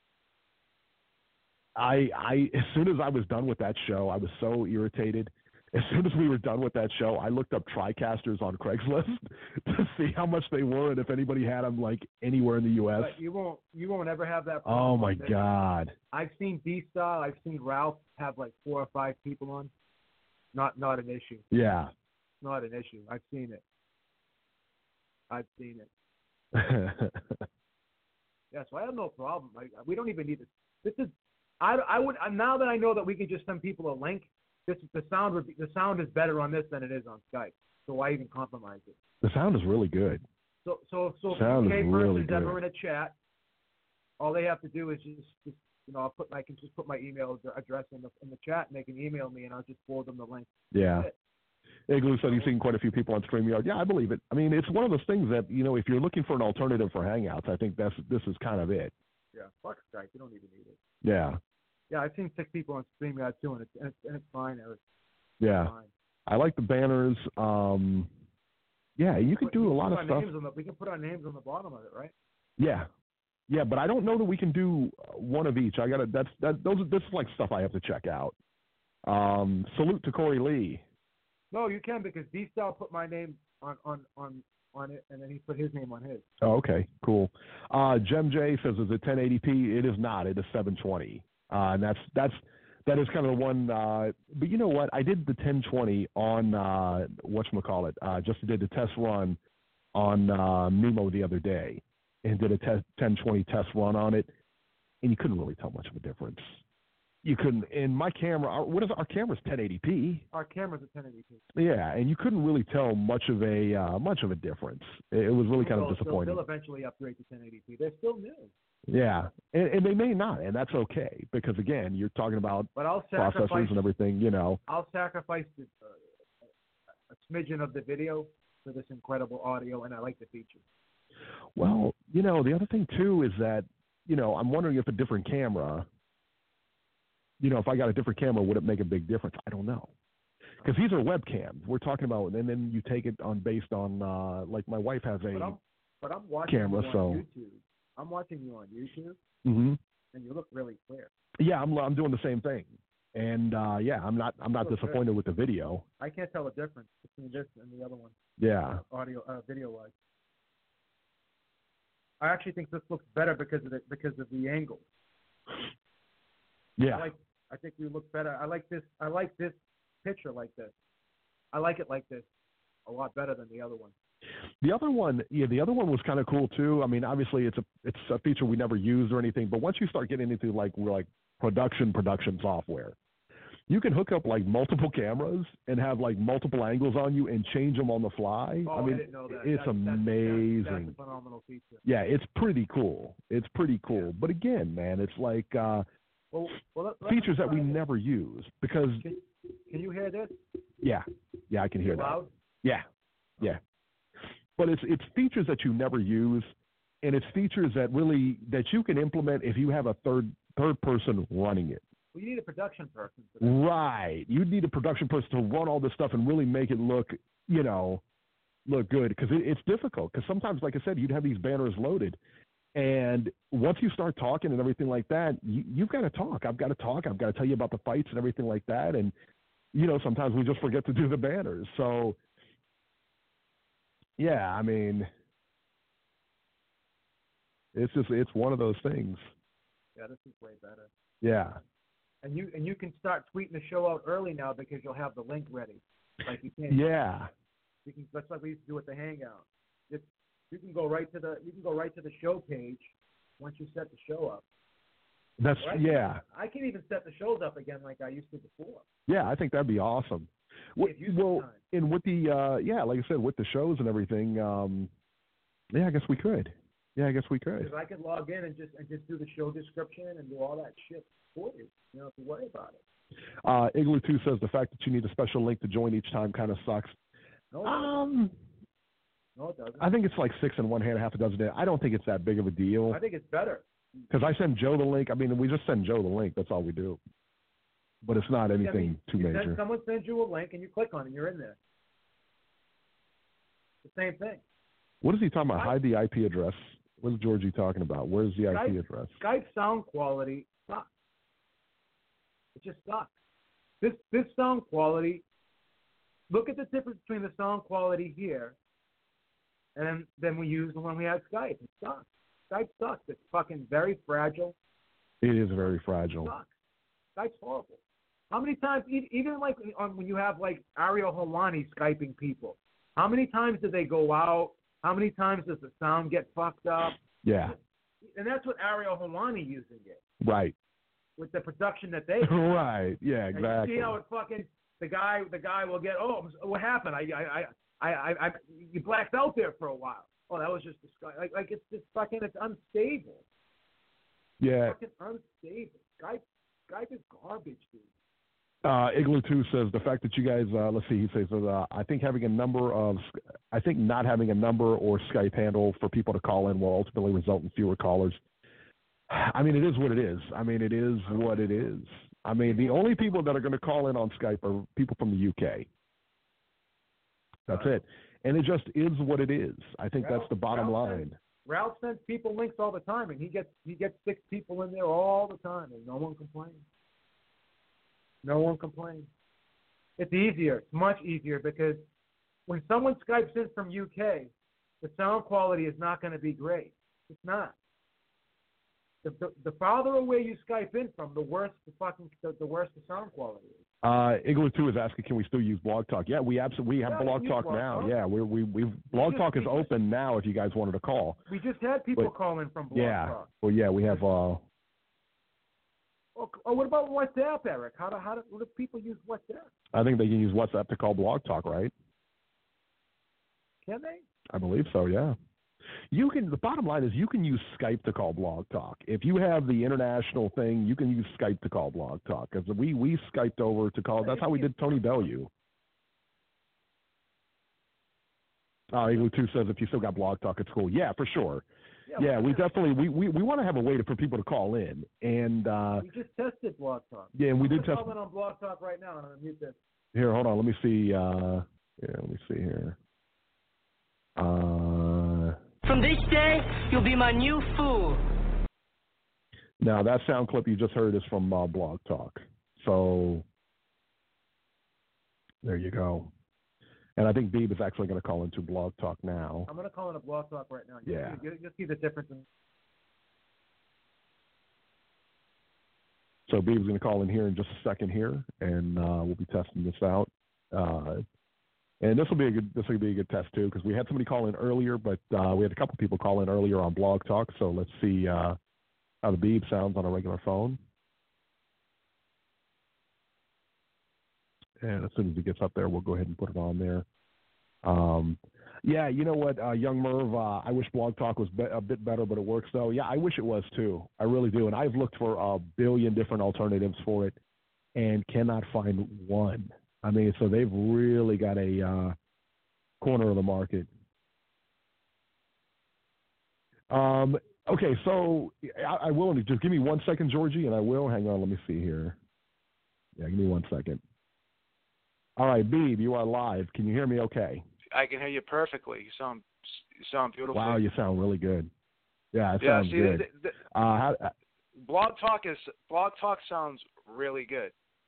I, I, as soon as I was done with that show, I was so irritated. As soon as we were done with that show, I looked up TriCasters on Craigslist to see how much they were and if anybody had them like anywhere in the U S. But you won't, you won't ever have that problem. Oh my God! I've seen D-Style, I've seen Ralph have like four or five people on. Not, not an issue. Yeah. Not an issue. I've seen it. I've seen it. Yeah, so I have no problem. I, we don't even need this. This is, I, I would now that I know that we can just send people a link. This the sound would be, the sound is better on this than it is on Skype. So why even compromise it? The sound is really good. So so so if sound a is person's really good. ever in a chat, all they have to do is just, just you know I'll put I can just put my email address in the in the chat and they can email me and I'll just forward them the link. Yeah. Igloo said he's seen quite a few people on StreamYard. Yeah, I believe it. I mean, it's one of those things that, you know, if you're looking for an alternative for Hangouts, I think that's this is kind of it. Yeah, fuck Skype. You don't even need it. Yeah. Yeah, I've seen six people on StreamYard too, and it's and it's, and it's fine. It's yeah. fine. I like the banners. Um, yeah, you could do a lot of stuff. Names on the, we can put our names on the bottom of it, right? Yeah. Yeah, but I don't know that we can do one of each. I gotta. That's that. Those. This is like stuff I have to check out. Um, salute to Corey Lee. No, you can because D-Style put my name on, on, on, on it, and then he put his name on his. Oh, okay, cool. Uh, Jem J says, "Is it ten eighty p?" It is not. It is seven twenty, uh, and that's that's that is kind of the one. Uh, but you know what? I did the ten twenty on uh, whatchamacallit. Uh, just did the test run on uh, Nemo the other day, and did a te- ten twenty test run on it, and you couldn't really tell much of a difference. You couldn't, in my camera, our, what is our camera's ten eighty p? Our camera's a ten eighty p. Yeah, and you couldn't really tell much of a uh, much of a difference. It, it was really kind they'll, of disappointing. They'll, they'll eventually upgrade to ten eighty p. They're still new. Yeah, and, and they may not, and that's okay because again, you're talking about but I'll processors and everything. You know, I'll sacrifice the, uh, a smidgen of the video for this incredible audio, and I like the feature. Well, you know, the other thing too is that you know I'm wondering if a different camera. You know, if I got a different camera, would it make a big difference? I don't know. Because these are webcams. We're talking about, and then you take it on based on, uh, like my wife has a but I'm, but I'm watching camera, you on so. YouTube. I'm watching you on YouTube, mm-hmm. and you look really clear. Yeah, I'm I'm doing the same thing, and uh, yeah, I'm not I'm not disappointed good. with the video. I can't tell the difference between this and the other one. Yeah. Audio, uh, video wise. I actually think this looks better because of the because of the angle. Yeah. I like, I think you look better. I like this. I like this picture like this. I like it like this a lot better than the other one. The other one, yeah, the other one was kind of cool too. I mean, obviously it's a it's a feature we never used or anything, but once you start getting into like we're like production production software, you can hook up like multiple cameras and have like multiple angles on you and change them on the fly. Oh, I mean, I didn't know that. it's that's, amazing. That's, that's a phenomenal feature. Yeah, it's pretty cool. It's pretty cool. But again, man, it's like. Uh, Well, well, let, let features that we this. never use because. Can, can you hear this? Yeah, yeah, I can hear loud? that. Yeah, yeah. But it's it's features that you never use, and it's features that really that you can implement if you have a third third person running it. Well, you need a production person. For that. Right, you need a production person to run all this stuff and really make it look, you know, look good because it, it's difficult. Because sometimes, like I said, you'd have these banners loaded. And once you start talking and everything like that, you, you've got to talk. I've got to talk. I've got to tell you about the fights and everything like that. And, you know, sometimes we just forget to do the banners. So, yeah, I mean, it's just, it's one of those things. Yeah, this is way better. Yeah. And you and you can start tweeting the show out early now because you'll have the link ready. Like you can. Yeah. You can, that's like we used to do with the Hangout. It's, you can go right to the you can go right to the show page once you set the show up. That's I can, yeah. I can even set the shows up again like I used to before. Yeah, I think that'd be awesome. What, well, and with the uh, yeah, like I said, with the shows and everything, um, yeah, I guess we could. Yeah, I guess we could. Because I could log in and just and just do the show description and do all that shit for you. You don't have to worry about it. Uh, Igloo two says the fact that you need a special link to join each time kind of sucks. No, um, no, it doesn't. I think it's like six in one hand, half a dozen in. I don't think it's that big of a deal. I think it's better. Because I send Joe the link. I mean, we just send Joe the link. That's all we do. But it's not anything I mean, too you major. Send, someone sends you a link and you click on it and you're in there. The same thing. What is he talking about? Hide the I P address. What is Georgie talking about? Where's the Skype, I P address? Skype sound quality sucks. It just sucks. This this sound quality, look at the difference between the sound quality here and then, then we use when we had Skype. It sucks. Skype sucks. It's fucking very fragile. It is very fragile. It sucks. Skype's horrible. How many times, even like on, when you have like Ariel Helwani Skyping people, how many times do they go out? How many times does the sound get fucked up? Yeah. And that's what Ariel Helwani using it. Right. With the production that they have. Right. Yeah, exactly. And you see how it fucking, the guy, the guy will get, oh, what happened? I, I, I, I, I, you blacked out there for a while. Oh, that was just the Skype. Like, like it's just fucking, it's unstable. Yeah. It's fucking unstable. Skype, Skype is garbage, dude. Uh, Igloo two says the fact that you guys, uh, let's see, he says, uh, I think having a number of, I think not having a number or Skype handle for people to call in will ultimately result in fewer callers. I mean, it is what it is. I mean, it is what it is. I mean, the only people that are going to call in on Skype are people from the U K. That's it. And it just is what it is. I think Ralph, that's the bottom Ralph line. Sends, Ralph sends people links all the time, and he gets he gets six people in there all the time, and no one complains. No one complains. It's easier. It's much easier because when someone Skypes in from U K, the sound quality is not going to be great. It's not. The, the, the farther away you Skype in from, the worse the fucking the, the worse the sound quality is. Uh, Igloo two is asking, can we still use Blog Talk? Yeah, we absolutely we have Yeah, Blog we Talk use Blog now. Talk. Yeah, we we we Blog just- Talk is we just- open now. If you guys wanted to call. We just had people But- call in from Blog Yeah. Talk. Well, yeah, we have. Uh, Oh, oh, what about WhatsApp, Eric? How do how do, how do people use WhatsApp? I think they can use WhatsApp to call Blog Talk, right? Can they? I believe so. Yeah. You can. The bottom line is you can use Skype to call Blog Talk. If you have the international thing, you can use Skype to call Blog Talk. Because we we Skyped over to call. That's how we did Tony Bellew. Uh, Igloo two says if you still got Blog Talk, it's cool. Yeah, for sure. Yeah, we definitely we, we, we want to have a way to, for people to call in, and uh, We just tested Blog Talk. yeah, and we I'm did gonna test. call in on Blog Talk right now. I'm gonna mute this. Here, hold on. Let me see. Uh, yeah, let me see here. Uh, From this day, you'll be my new fool. now that sound clip you just heard is from uh, Blog Talk. So there you go. And I think Beeb is actually going to call into Blog Talk now. I'm gonna call in a Blog Talk right now. You, Yeah. You, you, you'll see the difference. In, So Beeb's going to call in here in just a second here, and uh, we'll be testing this out. Uh, and this will be a good this will be a good test too, because we had somebody call in earlier, but uh, we had a couple people call in earlier on Blog Talk. So let's see uh, how the Beeb sounds on a regular phone. And as soon as he gets up there, we'll go ahead and put it on there. Um, yeah, you know what, uh, Young Merv, uh, I wish Blog Talk was be- a bit better, but it works though. Yeah, I wish it was too. I really do. And I've looked for a billion different alternatives for it and cannot find one. I mean, so they've really got a uh, corner of the market. Um, okay, so I, I will, just give me one second, Georgie, and I will. Hang on, let me see here. Yeah, give me one second. All right, Beeb, you are live. Can you hear me okay? I can hear you perfectly. You sound you sound beautiful. Wow, you sound really good. Yeah, it yeah, sounds see, good. The, the, uh, how, uh, Blog Talk is Blog Talk sounds really good.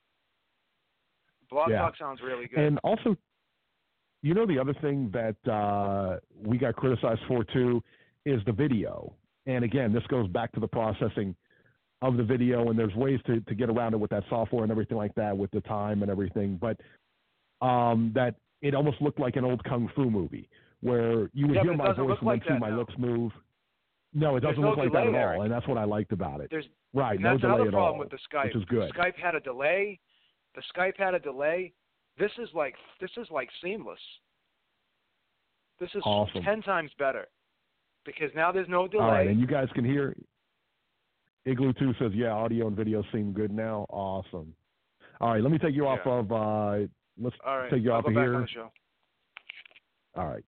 Blog yeah. Talk sounds really good. And also, you know, the other thing that uh, we got criticized for too is the video. And again, this goes back to the processing. of the video, and there's ways to, to get around it with that software and everything like that, with the time and everything. But um, that it almost looked like an old kung fu movie where you would yeah, hear my voice and like then see my now. lips move. No, it doesn't no look like that at delay, all, Eric. and that's what I liked about it. There's, right, and no that's delay another at problem all, with the Skype. which is good. Skype had a delay. The Skype had a delay. This is like this is like seamless. This is awesome. ten times better because now there's no delay. All right, and you guys can hear. Igloo two says, "Yeah, audio and video seem good now. Awesome." All right, let me take you off yeah. of. Uh, let's All right, take you I'll off go of back here. on the show. All right.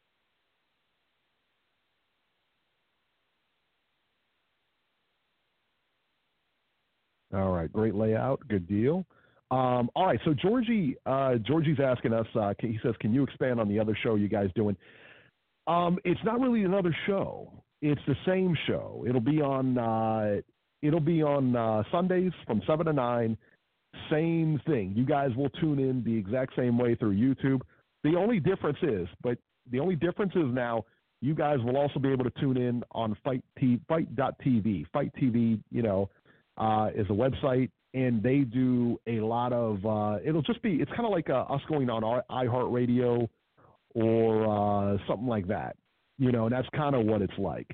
All right, great layout, good deal. Um, all right, so Georgie, uh, Georgie's asking us. Uh, can, he says, "Can you expand on the other show you guys doing?" Um, it's not really another show. It's the same show. It'll be on. Uh, it'll be on uh, Sundays from seven to nine. Same thing. You guys will tune in the exact same way through YouTube. The only difference is, but the only difference is now you guys will also be able to tune in on Fight T, Fight dot T V. Fight T V, you know, uh, is a website, and they do a lot of. Uh, it'll just be. It's kind of like uh, us going on our iHeartRadio or uh, something like that, you know. And that's kind of what it's like.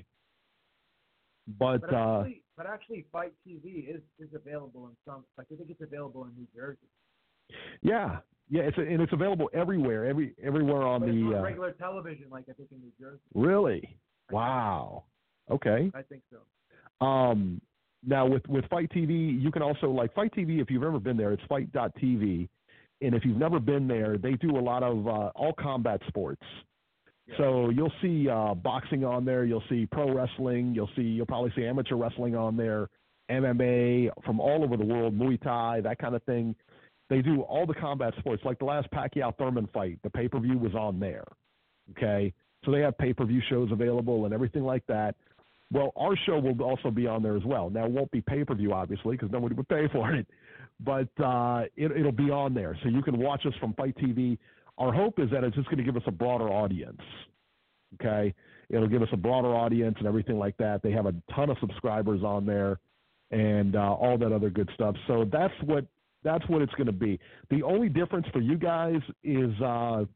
But, But uh, actually, but actually, Fight T V is, is available in some. Like I think it's available in New Jersey. yeah, yeah, it's a, and it's available everywhere, every everywhere on But it's the on uh, regular television, like I think in New Jersey. Really? Wow. Okay. I think so. Um, now with, with Fight T V, you can also like Fight T V. If you've ever been there, it's Fight dot T V, and if you've never been there, they do a lot of uh, all combat sports. Yeah. So you'll see uh, boxing on there. You'll see pro wrestling. You'll see you'll probably see amateur wrestling on there, M M A from all over the world, Muay Thai, that kind of thing. They do all the combat sports. Like the last Pacquiao Thurman fight, the pay per view was on there. Okay, so they have pay per view shows available and everything like that. Well, our show will also be on there as well. Now, it won't be pay per view obviously because nobody would pay for it, but uh, it, it'll be on there, so you can watch us from Fight T V. Our hope is that it's just going to give us a broader audience, okay? It'll give us a broader audience and everything like that. They have a ton of subscribers on there and uh, all that other good stuff. So that's what that's what it's going to be. The only difference for you guys is uh,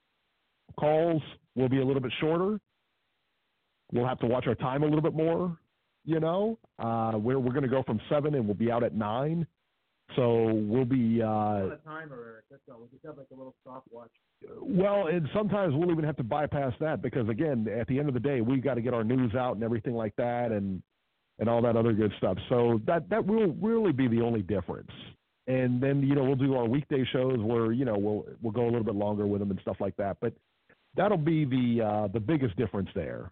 calls will be a little bit shorter. We'll have to watch our time a little bit more, you know. Uh, we're we're going to go from seven and we'll be out at nine. So we'll be. Uh, on a timer, Eric. That's all. We just have like a little stopwatch. Well, and sometimes we'll even have to bypass that because, again, at the end of the day, we've got to get our news out and everything like that, and and all that other good stuff. So that that will really be the only difference. And then you know we'll do our weekday shows where you know we'll we'll go a little bit longer with them and stuff like that. But that'll be the uh, the biggest difference there.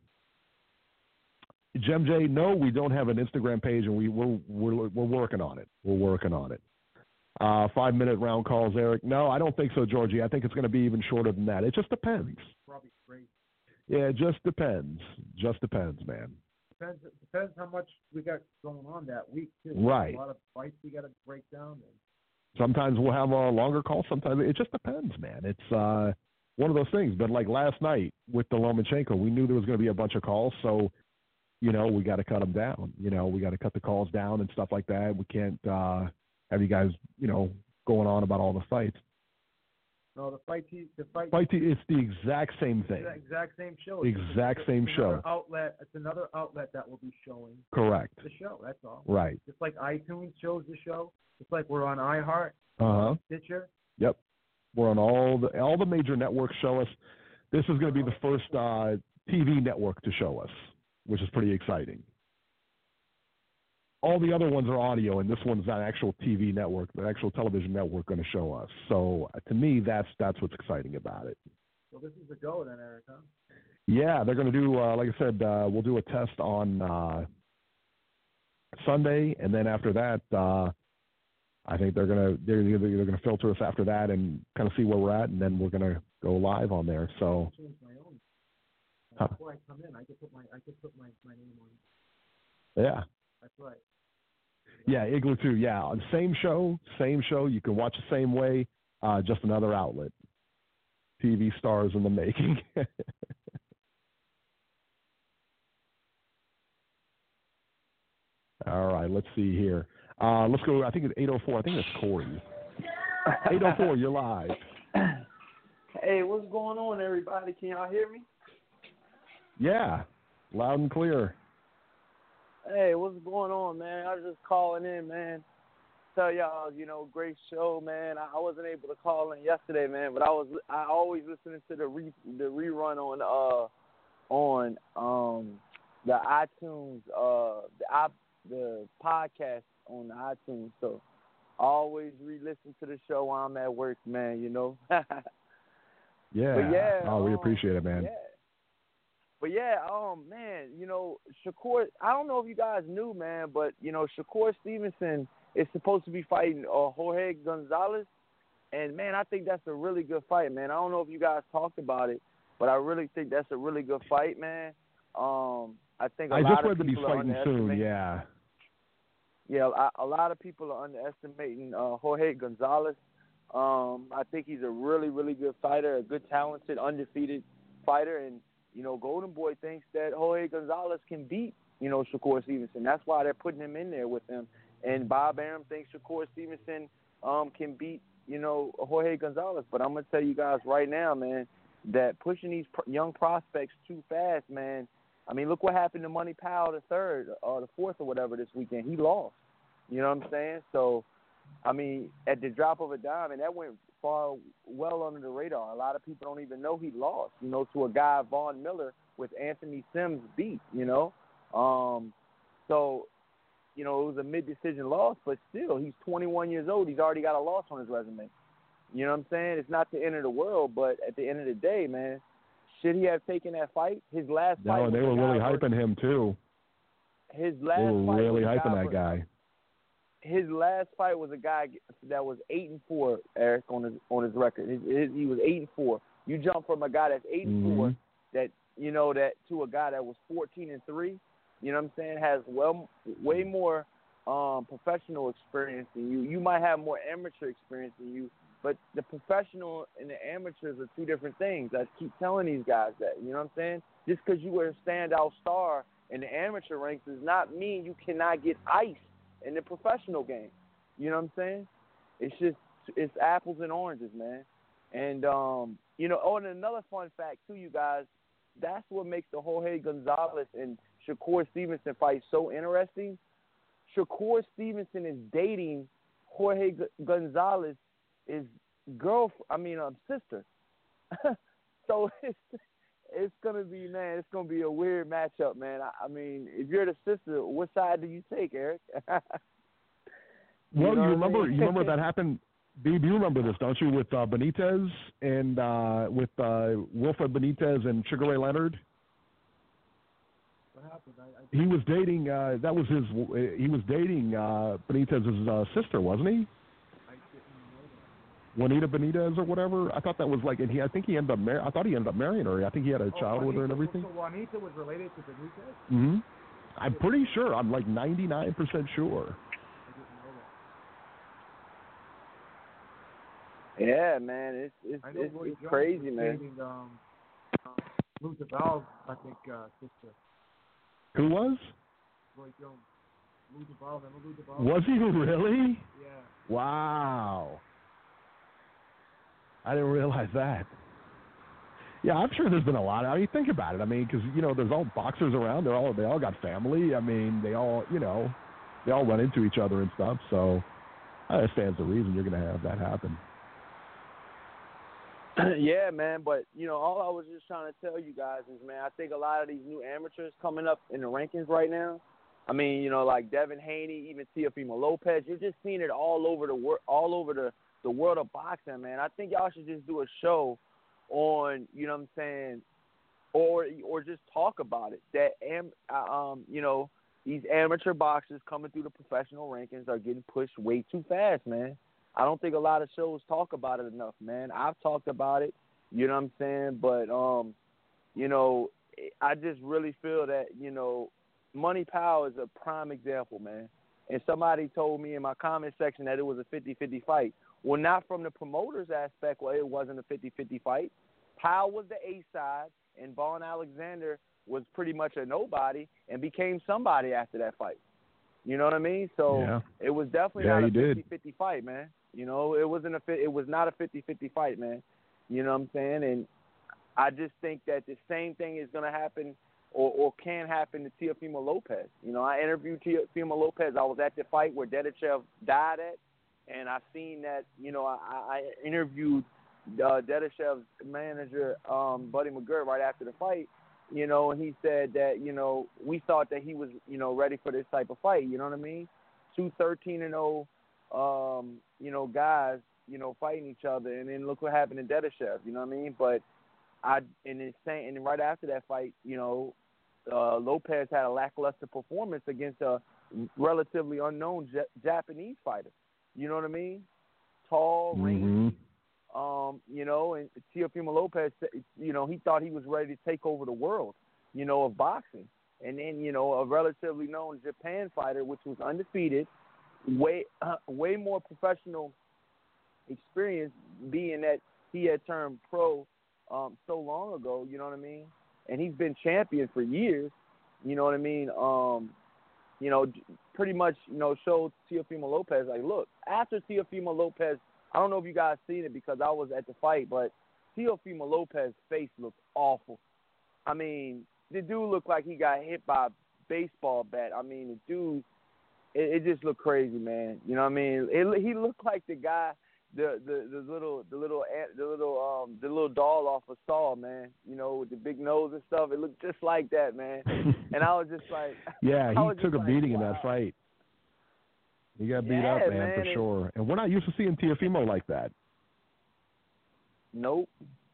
Jem J, no, we don't have an Instagram page, and we we're we're we're working on it. We're working on it. Uh, five minute round calls, Eric. No, I don't think so, Georgie. I think it's going to be even shorter than that. It just depends. Probably great. Yeah, it just depends. Just depends, man. Depends depends how much we got going on that week too. Right. A lot of fights we got to break down. And... Sometimes we'll have a longer call. Sometimes it just depends, man. It's uh, one of those things. But like last night with the Lomachenko, we knew there was going to be a bunch of calls, so you know we got to cut them down. You know, we got to cut the calls down and stuff like that. We can't. Uh, Have you guys, you know, going on about all the fights? No, the fight, t- the fight, fight t- it's the exact same thing. The exact same show. The exact it's, same it's show. Outlet. It's another outlet that will be showing. Correct. The show. That's all. Right. Just like iTunes shows the show. Just like we're on iHeart. Uh huh. Stitcher. Yep. We're on all the all the major networks. Show us. This is going to be the first uh, T V network to show us, which is pretty exciting. All the other ones are audio, and this one's an actual T V network, the actual television network going to show us. So uh, to me, that's that's what's exciting about it. So this is the go then, Eric, huh? Yeah, they're going to do, uh, like I said, uh, we'll do a test on uh, Sunday, and then after that, uh, I think they're going to they're they're going to filter us after that and kind of see where we're at, and then we're going to go live on there. So. I change my own. Huh. Before I come in, I could put my I could put my, my name on. Yeah. That's right. Yeah, Igloo two. Yeah, same show, same show. You can watch the same way, uh, just another outlet. T V stars in the making. All right, let's see here. Uh, let's go. I think it's eight oh four. I think that's Corey. eight oh four, you're live. Hey, what's going on, everybody? Can y'all hear me? Yeah, loud and clear. Hey, what's going on, man? I was just calling in, man. Tell y'all, you know, great show, man. I, I wasn't able to call in yesterday, man, but I was. I always listening to the re, the rerun on uh on um the iTunes uh the op, the podcast on the iTunes. So I always re-listen to the show while I'm at work, man. You know. yeah. But yeah. Oh, we um, appreciate it, man. Yeah. But yeah, um, man, you know, Shakur. I don't know if you guys knew, man, but you know, Shakur Stevenson is supposed to be fighting uh, Jorge Gonzalez, and man, I think that's a really good fight, man. I don't know if you guys talked about it, but I really think that's a really good fight, man. Um, I think a I lot just of read that he's people are fighting soon. underestimating- Yeah. Yeah, a, a lot of people are underestimating uh, Jorge Gonzalez. Um, I think he's a really, really good fighter, a good, talented, undefeated fighter, and you know, Golden Boy thinks that Jorge Gonzalez can beat, you know, Shakur Stevenson. That's why they're putting him in there with him. And Bob Arum thinks Shakur Stevenson um, can beat, you know, Jorge Gonzalez. But I'm going to tell you guys right now, man, that pushing these pr- young prospects too fast, man. I mean, look what happened to Money Powell the third or the fourth or whatever this weekend. He lost. You know what I'm saying? So, I mean, at the drop of a dime, and that went far well under the radar. A lot of people don't even know he lost, you know, to a guy, Vaughn Miller, with Anthony Sims beat, you know. Um, so, you know, it was a mid-decision loss, but still, he's twenty-one years old. He's already got a loss on his resume. You know what I'm saying? It's not the end of the world, but at the end of the day, man, should he have taken that fight? His last fight. No, they were really hyping him, too. His last They were fight really was hyping guy that guy. His last fight was a guy that was eight and four, Eric, on his on his record. His, his, he was eight and four. You jump from a guy that's eight and Mm-hmm. four, that you know that to a guy that was fourteen and three. You know what I'm saying? Has well way more um, professional experience than you. You might have more amateur experience than you, but the professional and the amateurs are two different things. I keep telling these guys that. You know what I'm saying? Just because you were a standout star in the amateur ranks does not mean you cannot get iced in the professional game. You know what I'm saying? It's just, it's apples and oranges, man. And, um, you know, oh, and another fun fact, too, you guys, that's what makes the Jorge Gonzalez and Shakur Stevenson fight so interesting. Shakur Stevenson is dating Jorge G- Gonzalez's girl, I mean, um, sister. So it's, it's going to be, man, it's going to be a weird matchup, man. I, I mean, if you're the sister, what side do you take, Eric? Well, you, you, know remember I mean? you remember that happened, Beeb, you remember this, don't you, with uh, Benitez and uh, with uh, Wilfred Benitez and Sugar Ray Leonard? What happened? I, I, He was dating, uh, that was his, he was dating uh, Benitez's uh, sister, wasn't he? I didn't know that. Juanita Benitez or whatever. I thought that was like, and he, I think he ended up, mar- I thought he ended up marrying her. I think he had a Oh, child with her and Juanita- everything. So Juanita was related to Benitez? Mm-hmm. I'm pretty sure. I'm like ninety-nine percent sure. Yeah, man, it's it's I know it's, Roy it's Jones crazy, was man. dating, um, um, Lou DeVal's, I think, uh, sister. Who was? Roy Jones. Lou DeVal, remember Lou DeVal? Was he really? Yeah. Wow. I didn't realize that. Yeah, I'm sure there's been a lot. I mean, think about it. I mean, because you know, there's all boxers around. They're all they all got family. I mean, they all you know, they all run into each other and stuff. So, that stands the reason you're going to have that happen. Yeah, man, but you know, all I was just trying to tell you guys is, man, I think a lot of these new amateurs coming up in the rankings right now. I mean, you know, like Devin Haney, even Teofimo Lopez. You're just seeing it all over the wor- all over the, the world of boxing, man. I think y'all should just do a show on, you know what I'm saying, or or just talk about it. That am, um, you know, these amateur boxers coming through the professional rankings are getting pushed way too fast, man. I don't think a lot of shows talk about it enough, man. I've talked about it, you know what I'm saying, but um, you know, I just really feel that, you know, Money Powell is a prime example, man. And somebody told me in my comment section that it was a fifty-fifty fight. Well, not from the promoter's aspect, well, it wasn't a fifty-fifty fight. Powell was the A side, and Vaughn Alexander was pretty much a nobody and became somebody after that fight. You know what I mean? So yeah. it was definitely yeah, not a fifty-fifty fight, man. You know, it wasn't a it was not a fifty-fifty fight, man. You know what I'm saying? And I just think that the same thing is going to happen or, or can happen to Teofimo Lopez. You know, I interviewed Teofimo Lopez. I was at the fight where Dedechev died at, and I seen that, you know, I, I interviewed uh, Dedechev's manager, um, Buddy McGirt, right after the fight, you know, and he said that, you know, we thought that he was, you know, ready for this type of fight, you know what I mean? Two thirteen and oh, um, you know, guys, you know, fighting each other, and then look what happened in Dedechev, you know what I mean? But I and then saying and right after that fight, you know, uh, Lopez had a lackluster performance against a relatively unknown J- Japanese fighter. You know what I mean? Tall, rangy. Mm-hmm. Um, you know, and Teofimo Lopez, you know, he thought he was ready to take over the world, you know, of boxing. And then, you know, a relatively known Japan fighter, which was undefeated, way uh, way more professional experience, being that he had turned pro um, so long ago, you know what I mean? And he's been champion for years, you know what I mean? Um, you know, pretty much, you know, showed Teofimo Lopez, like, look, after Teofimo Lopez, I don't know if you guys seen it because I was at the fight, but Teofimo Lopez's face looked awful. I mean, the dude looked like he got hit by a baseball bat. I mean, the dude, it, it just looked crazy, man. You know what I mean? It, he looked like the guy, the, the, the little the little the little um the little doll off of Saw, man. You know, with the big nose and stuff. It looked just like that, man. And I was just like, yeah, he took a like, beating wow. in that fight. He got beat yeah, up, man, man, for and, sure. And we're not used to seeing Teofimo like that. Nope.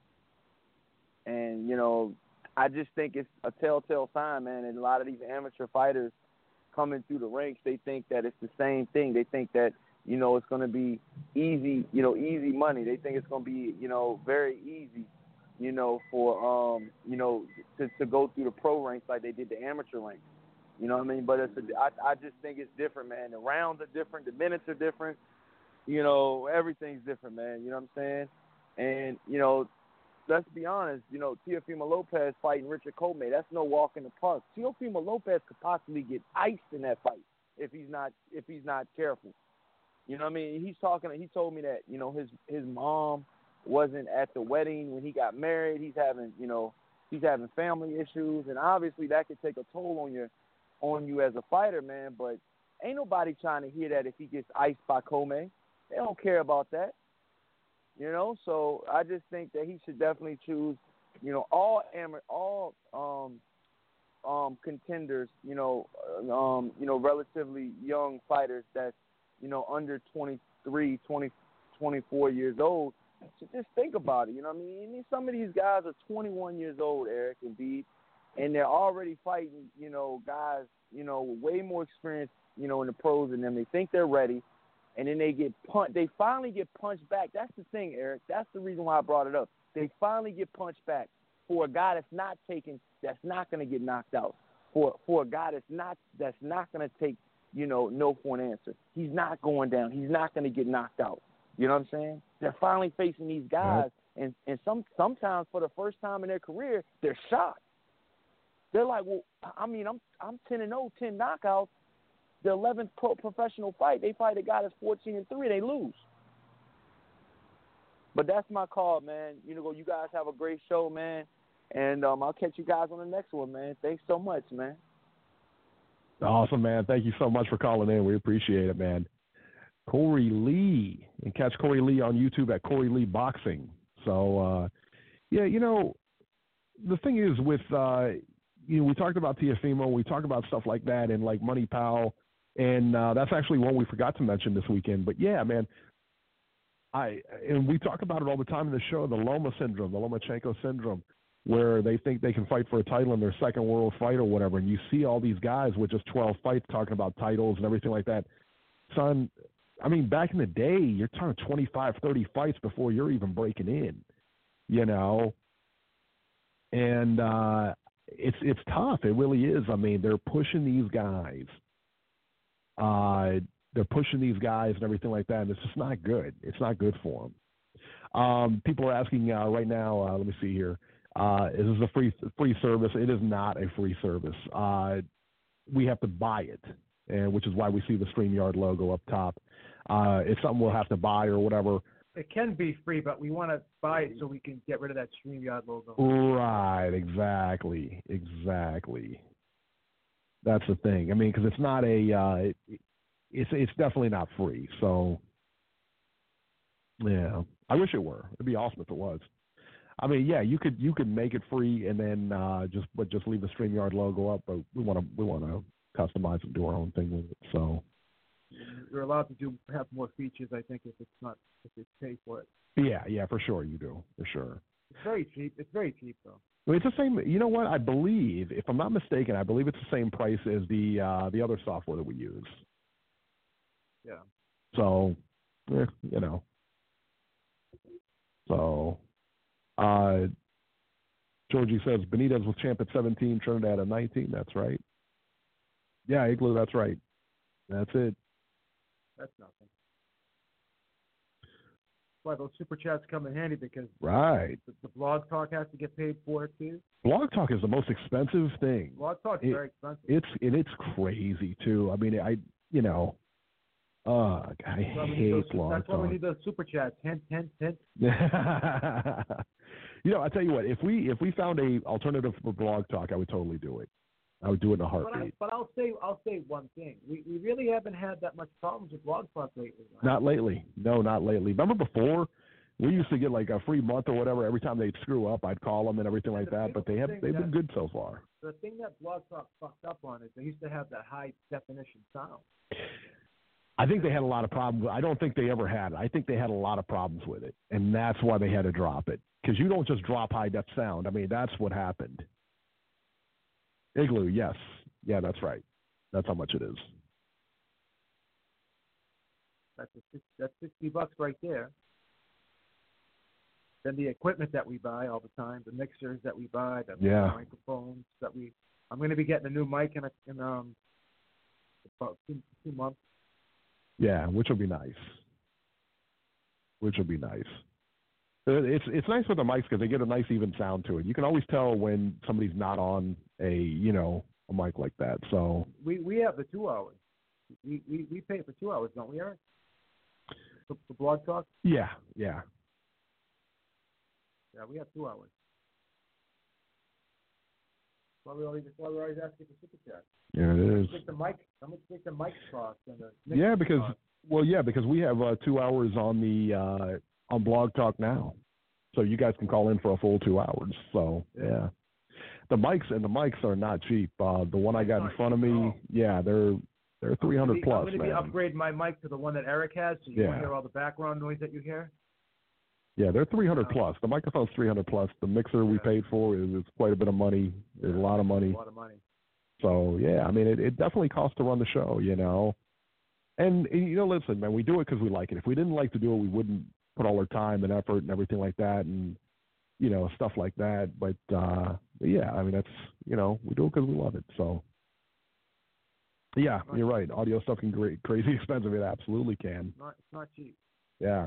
And you know, I just think it's a telltale sign, man. And a lot of these amateur fighters coming through the ranks, they think that it's the same thing. They think that, you know, it's going to be easy, you know, easy money. They think it's going to be, you know, very easy, you know, for, um, you know, to, to go through the pro ranks like they did the amateur ranks. You know what I mean? But it's a, I, I just think it's different, man. The rounds are different. The minutes are different. You know, everything's different, man. You know what I'm saying? And, you know, let's be honest, you know, Teofimo Lopez fighting Richard Commey, that's no walk in the park. Teofimo Lopez could possibly get iced in that fight if he's not if he's not careful. You know what I mean? He's talking he told me that, you know, his his mom wasn't at the wedding when he got married. He's having, you know, he's having family issues, and obviously that could take a toll on your on you as a fighter, man, but ain't nobody trying to hear that if he gets iced by Commey. They don't care about that. You know, so I just think that he should definitely choose, you know, all amateur, all um, um, contenders, you know, um, you know, relatively young fighters that's, you know, under twenty-three, twenty, twenty-four years old. So just think about it. You know what I mean? I mean, some of these guys are twenty-one years old, Eric and Bede, and they're already fighting, you know, guys, you know, way more experienced, you know, in the pros than them. They think they're ready. And then they get punched. They finally get punched back. That's the thing, Eric. That's the reason why I brought it up. They finally get punched back for a guy that's not taking, that's not going to get knocked out. For for a guy that's not that's not going to take, you know, no for an answer. He's not going down. He's not going to get knocked out. You know what I'm saying? They're finally facing these guys, right. and and some sometimes for the first time in their career, they're shocked. They're like, well, I mean, I'm I'm ten and oh, ten knockouts. The eleventh pro professional fight, they fight a guy that's fourteen and three, they lose. But that's my call, man. You know, you guys have a great show, man, and um, I'll catch you guys on the next one, man. Thanks so much, man. Awesome, man. Thank you so much for calling in. We appreciate it, man. Corey Lee, and catch Corey Lee on YouTube at Corey Lee Boxing. So, uh, yeah, you know, the thing is with, uh, you know, we talked about Teofimo, we talked about stuff like that, and like Money Pal. And uh, that's actually one we forgot to mention this weekend. But, yeah, man, I and we talk about it all the time in the show, the Loma syndrome, the Lomachenko syndrome, where they think they can fight for a title in their second world fight or whatever. And you see all these guys with just twelve fights talking about titles and everything like that. Son, I mean, back in the day, you're talking twenty-five, thirty fights before you're even breaking in, you know. And uh, it's it's tough. It really is. I mean, they're pushing these guys. Uh, they're pushing these guys and everything like that, and it's just not good. It's not good for them. Um, people are asking uh, right now, uh, let me see here, uh, is this a free free service? It is not a free service. Uh, we have to buy it. and which is why we see the StreamYard logo up top. Uh, it's something we'll have to buy or whatever. It can be free, but we want to buy it so we can get rid of that StreamYard logo. Right, exactly, exactly. That's the thing. I mean, because it's not a, uh, it, it's it's definitely not free. So, yeah, I wish it were. It'd be awesome if it was. I mean, yeah, you could you could make it free and then uh, just but just leave the StreamYard logo up. But we want to we want to customize and do our own thing with it. So. You're allowed to do have more features, I think, if it's not if it's paid for it. Yeah, yeah, for sure you do, for sure. It's very cheap. It's very cheap, though. Well, it's the same. You know what? I believe, if I'm not mistaken, I believe it's the same price as the uh, the other software that we use. Yeah. So, eh, you know. So, uh, Georgie says Benitez was champ at seventeen, Trinidad at nineteen. That's right. Yeah, Igloo. That's right. That's it. That's nothing. Why those super chats come in handy because right the, the blog talk has to get paid for it too. Blog talk is the most expensive thing. Blog talk is very expensive. It's and it's crazy too. I mean, I you know, uh, I hate those, blog That's talk. why we need those super chats. Hint, hint, hint. You know, I tell you what, if we if we found a alternative for blog talk, I would totally do it. I would do it in a heartbeat. But, I, but I'll say I'll say one thing. We we really haven't had that much problems with blog talk lately. Right? Not lately. No, not lately. Remember before, we used to get like a free month or whatever every time they'd screw up. I'd call them and everything like that. But they have they've been good so far. The thing that blog talk fucked up on is they used to have that high definition sound. I think they had a lot of problems. I don't think they ever had it. I think they had a lot of problems with it, and that's why they had to drop it. Because you don't just drop high def sound. I mean, that's what happened. Igloo, yes. Yeah, that's right. That's how much it is. That's a, that's sixty bucks right there. Then the equipment that we buy all the time, the mixers that we buy, the yeah. microphones that we. I'm going to be getting a new mic in a, in um about two, two months. Yeah, which will be nice. Which will be nice. It's it's nice with the mics because they get a nice even sound to it. You can always tell when somebody's not on a you know a mic like that. So we we have the two hours. We we, we pay for two hours, don't we, Eric? For, for blog talk. Yeah, yeah. Yeah, we have two hours. Why we always why we always asking for super chat. Yeah, it is. Take the mic. I'm gonna take the mic cost and the. Yeah, because cost. well, yeah, because we have uh, two hours on the. Uh, on Blog Talk now, so you guys can call in for a full two hours. So yeah, yeah. The mics and the mics are not cheap. Uh, the one I got in front of me, yeah, they're they're three hundred plus. I'm going to be upgrade my mic to the one that Eric has, so you yeah. won't hear all the background noise that you hear. Yeah, they're three hundred plus. The microphone's three hundred plus. The mixer we paid for is, is quite a bit of money. It's a lot of money. A lot of money. So yeah, I mean, it, it definitely costs to run the show, you know. And you know, listen, man, we do it because we like it. If we didn't like to do it, we wouldn't put all our time and effort and everything like that, and you know, stuff like that. But, uh, but yeah, I mean, that's you know, we do it because we love it. So yeah, you're right. Audio stuff can be crazy expensive. It absolutely can. It's not, it's not cheap. Yeah.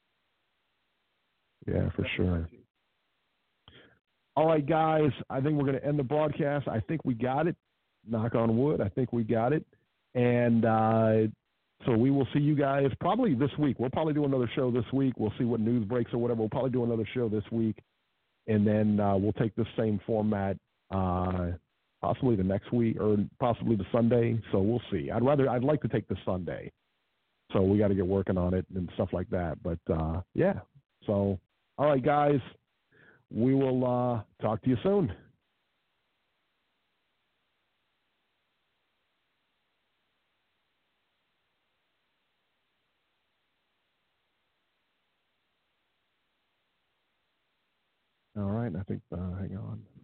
Yeah, for sure. All right, guys. I think we're going to end the broadcast. I think we got it. Knock on wood. I think we got it. And uh, so we will see you guys probably this week. We'll probably do another show this week. We'll see what news breaks or whatever. We'll probably do another show this week. And then uh, we'll take this same format uh, possibly the next week or possibly the Sunday. So we'll see. I'd rather, I'd like to take the Sunday. So we got to get working on it and stuff like that. But uh, yeah. So, all right, guys. We will uh, talk to you soon. All right, I think, uh, hang on.